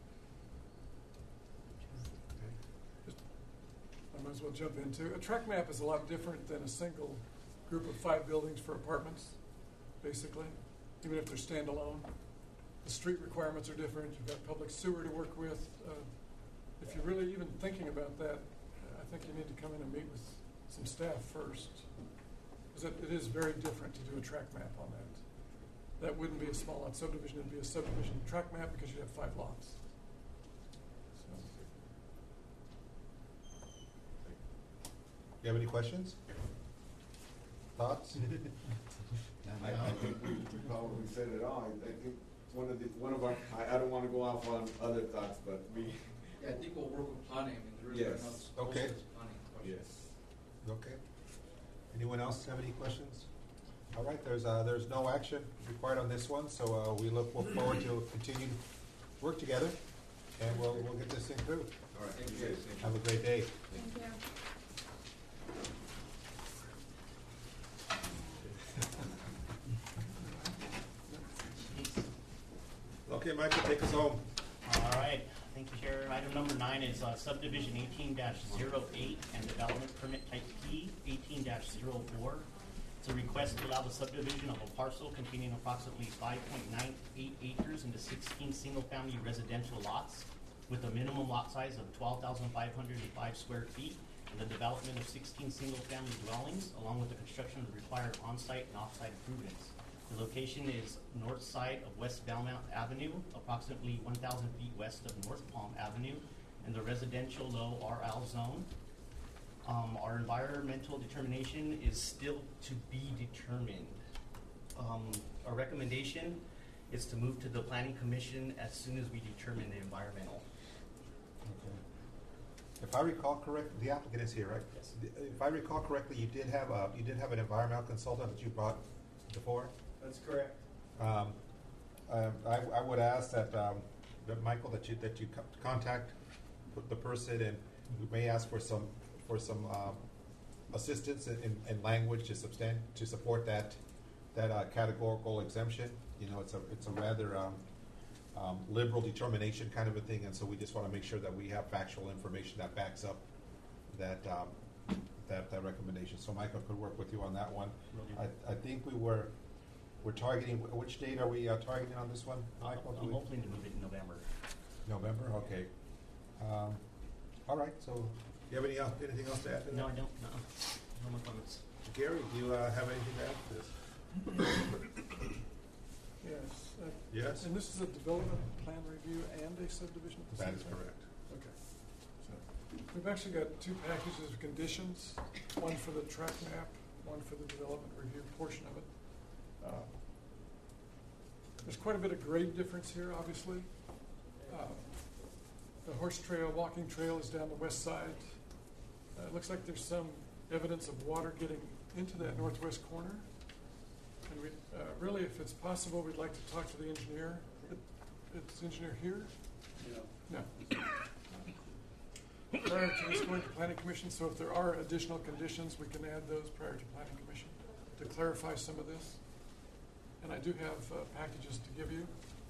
I might as well jump into a track map is a lot different than a single group of 5 buildings for apartments, basically, even if they're standalone. The street requirements are different. You've got public sewer to work with. If you're really even thinking about that, I think you need to come in and meet with some staff first, because it is very different to do a track map on that. That wouldn't be a small lot subdivision. It'd be a subdivision track map because you'd have 5 lots. You have any questions? Thoughts? I think we probably said it all. I think one of our I don't want to go off on other thoughts, but we. Yeah, I think we'll work with planning. I mean, there is Yes. Okay. planning questions. Yes. Okay. Anyone else have any questions? All right, there's no action required on this one, so we look forward to continued work together, and we'll get this thing through. All right. Thank you. Have a great day. Thank you. Okay, Michael, take us home. All right, thank you, Chair. Item number 9 is subdivision 18-08 and development permit type P 18-04. It's a request to allow the subdivision of a parcel containing approximately 5.98 acres into 16 single-family residential lots with a minimum lot size of 12,505 square feet and the development of 16 single-family dwellings along with the construction of required on-site and off-site improvements. The location is north side of West Belmont Avenue, approximately 1,000 feet west of North Palm Avenue, in the residential low RL zone. Our environmental determination is still to be determined. Our recommendation It's to move to the planning commission as soon as we determine the environmental. Okay. If I recall correctly, the applicant is here, right? Yes. If I recall correctly, you did have an environmental consultant that you brought before. That's correct. I would ask that Michael, that you contact the person, and we may ask for some assistance in language to support that categorical exemption. You know, it's a rather liberal determination kind of a thing, and so we just want to make sure that we have factual information that backs up that recommendation. So Michael could work with you on that one. I think we're targeting, which date are we targeting on this one, Michael? I'm hoping to move it in November. November, okay. All right, so do you have anything else to add to that? No, I don't. No more comments. Gary, do you have anything to add to this? Yes. Yes? And this is a development plan review and a subdivision? at the That same is time? correct. Okay. So we've actually got two packages of conditions, one for the track map, one for the development review portion of it. There's quite a bit of grade difference here, obviously. The horse trail, walking trail is down the west side. It looks like there's some evidence of water getting into that northwest corner. And we really, if it's possible, we'd like to talk to the engineer. Is the engineer here? No. Prior to this going to planning commission, so if there are additional conditions, we can add those prior to planning commission to clarify some of this. And I do have packages to give you.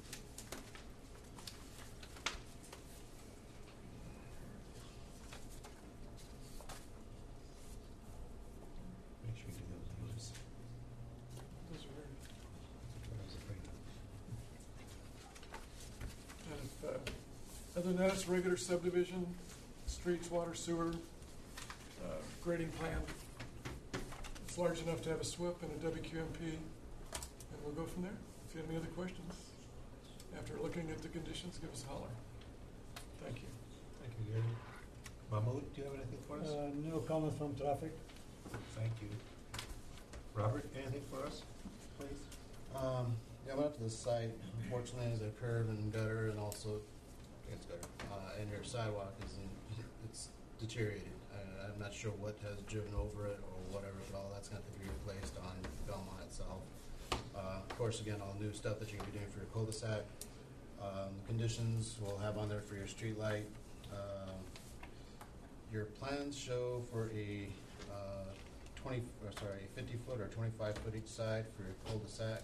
Make sure you do those notice. Those are very. I was afraid of. And if, other than that, it's regular subdivision, streets, water, sewer, grading plan. It's large enough to have a SWIP and a WQMP, and we'll go from there. If you have any other questions, after looking at the conditions, give us a holler. Thank you. Thank you, Gary. Mahmood, do you have anything for us? No comments from traffic. Thank you. Robert, anything for us, please? Yeah, I went up to the site. Unfortunately, there's a curb and gutter, and also, I think it's gutter, and your sidewalk it's deteriorated. I'm not sure what has driven over it or whatever, but all that's going to have to be replaced on Belmont itself. Of course, again, all new stuff that you're going to be doing for your cul-de-sac. Conditions we'll have on there for your street light. Your plans show for a 50 foot or 25 foot each side for your cul-de-sac.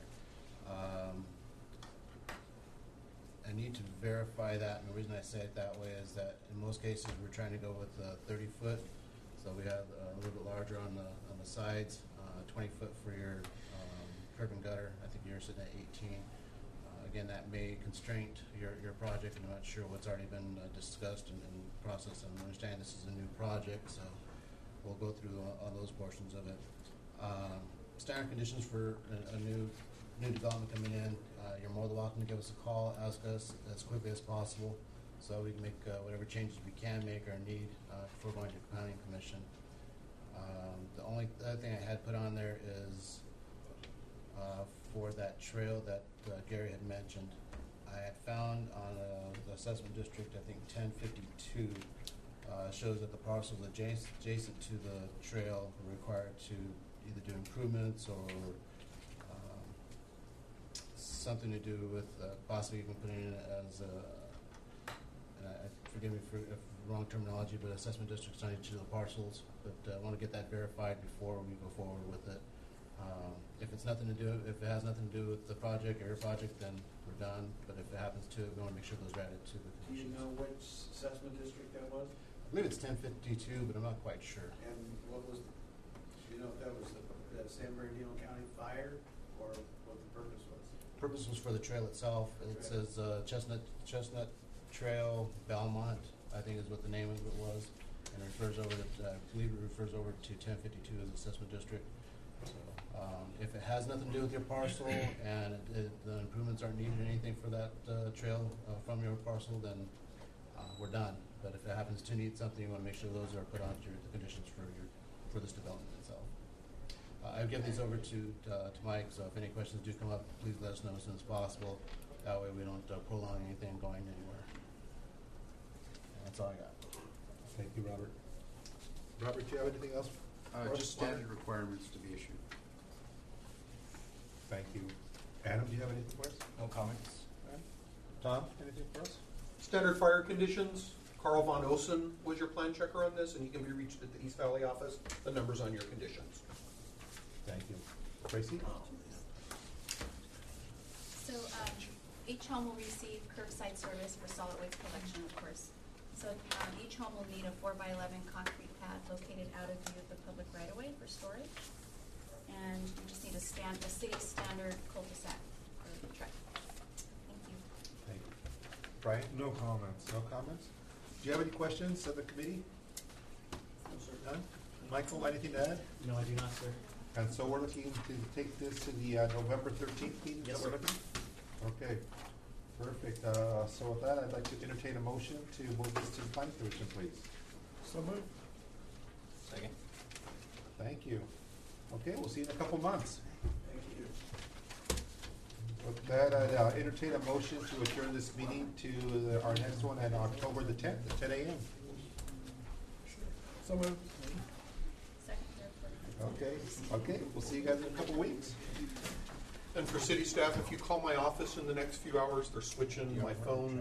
I need to verify that, and the reason I say it that way is that in most cases we're trying to go with 30 foot, so we have a little bit larger on the sides, 20 foot for your curb and gutter. I think you're sitting at 18. Again, that may constrain your project. I'm not sure what's already been discussed and processed. I understand this is a new project, so we'll go through on those portions of it. Standard conditions for a new development coming in. You're more than welcome to give us a call, ask us as quickly as possible, so we can make whatever changes we can make or need before going to the planning commission. The only other thing I had put on there is for that trail that Gary had mentioned. I had found on the assessment district, I think 1052, shows that the parcels adjacent to the trail are required to either do improvements or something to do with possibly even putting it as forgive me for wrong terminology, but assessment districts on each of the parcels. But I want to get that verified before we go forward with it. If it has nothing to do with the project or your project, then we're done. But if it happens to, we want to make sure those are added to the Do you conditions. know which assessment district that was? I believe it's 1052, but I'm not quite sure. And what was, do you know if that was the San Bernardino County fire or what the purpose was? Purpose was for the trail itself. It says Chestnut Trail Belmont, I think is what the name of it was, and it refers over to, I believe it refers over to 1052 as assessment district. So, if it has nothing to do with your parcel and the improvements aren't needed or anything for that trail from your parcel, then we're done. But if it happens to need something, you want to make sure those are put onto the conditions for this development itself. I've given these over to Mike, so if any questions do come up, please let us know as soon as possible. That way we don't prolong anything going anywhere. And that's all I got. Thank you, Robert. Robert, do you have anything else? for us? Just standard requirements to be issued. Thank you. Adam, do you have anything for us? No comments. Tom, anything for us? Standard fire conditions. Carl Von Osen was your plan checker on this, and he can be reached at the East Valley office. The number's on your conditions. Thank you. Tracy? So, each home will receive curbside service for solid waste collection, of course. So, each home will need a 4x11 concrete pad located out of view of the public right-of-way for storage. And you just need a city standard cul-de-sac or truck. Thank you. Thank you. Brian? No comments. No comments? Do you have any questions of the committee? None? Michael, anything to add? No, I do not, sir. And so we're looking to take this to the November 13th meeting? Yes, Is that what we're sir. looking? Okay, perfect. So with that, I'd like to entertain a motion to move this to the planning commission, please. So moved. Second. Thank you. Okay, we'll see you in a couple months. Thank you. With that, I'd entertain a motion to adjourn this meeting to our next one on October the 10th at 10 a.m. So moved. Second, third, fourth. Okay, we'll see you guys in a couple weeks. And for city staff, if you call my office in the next few hours, they're switching my phone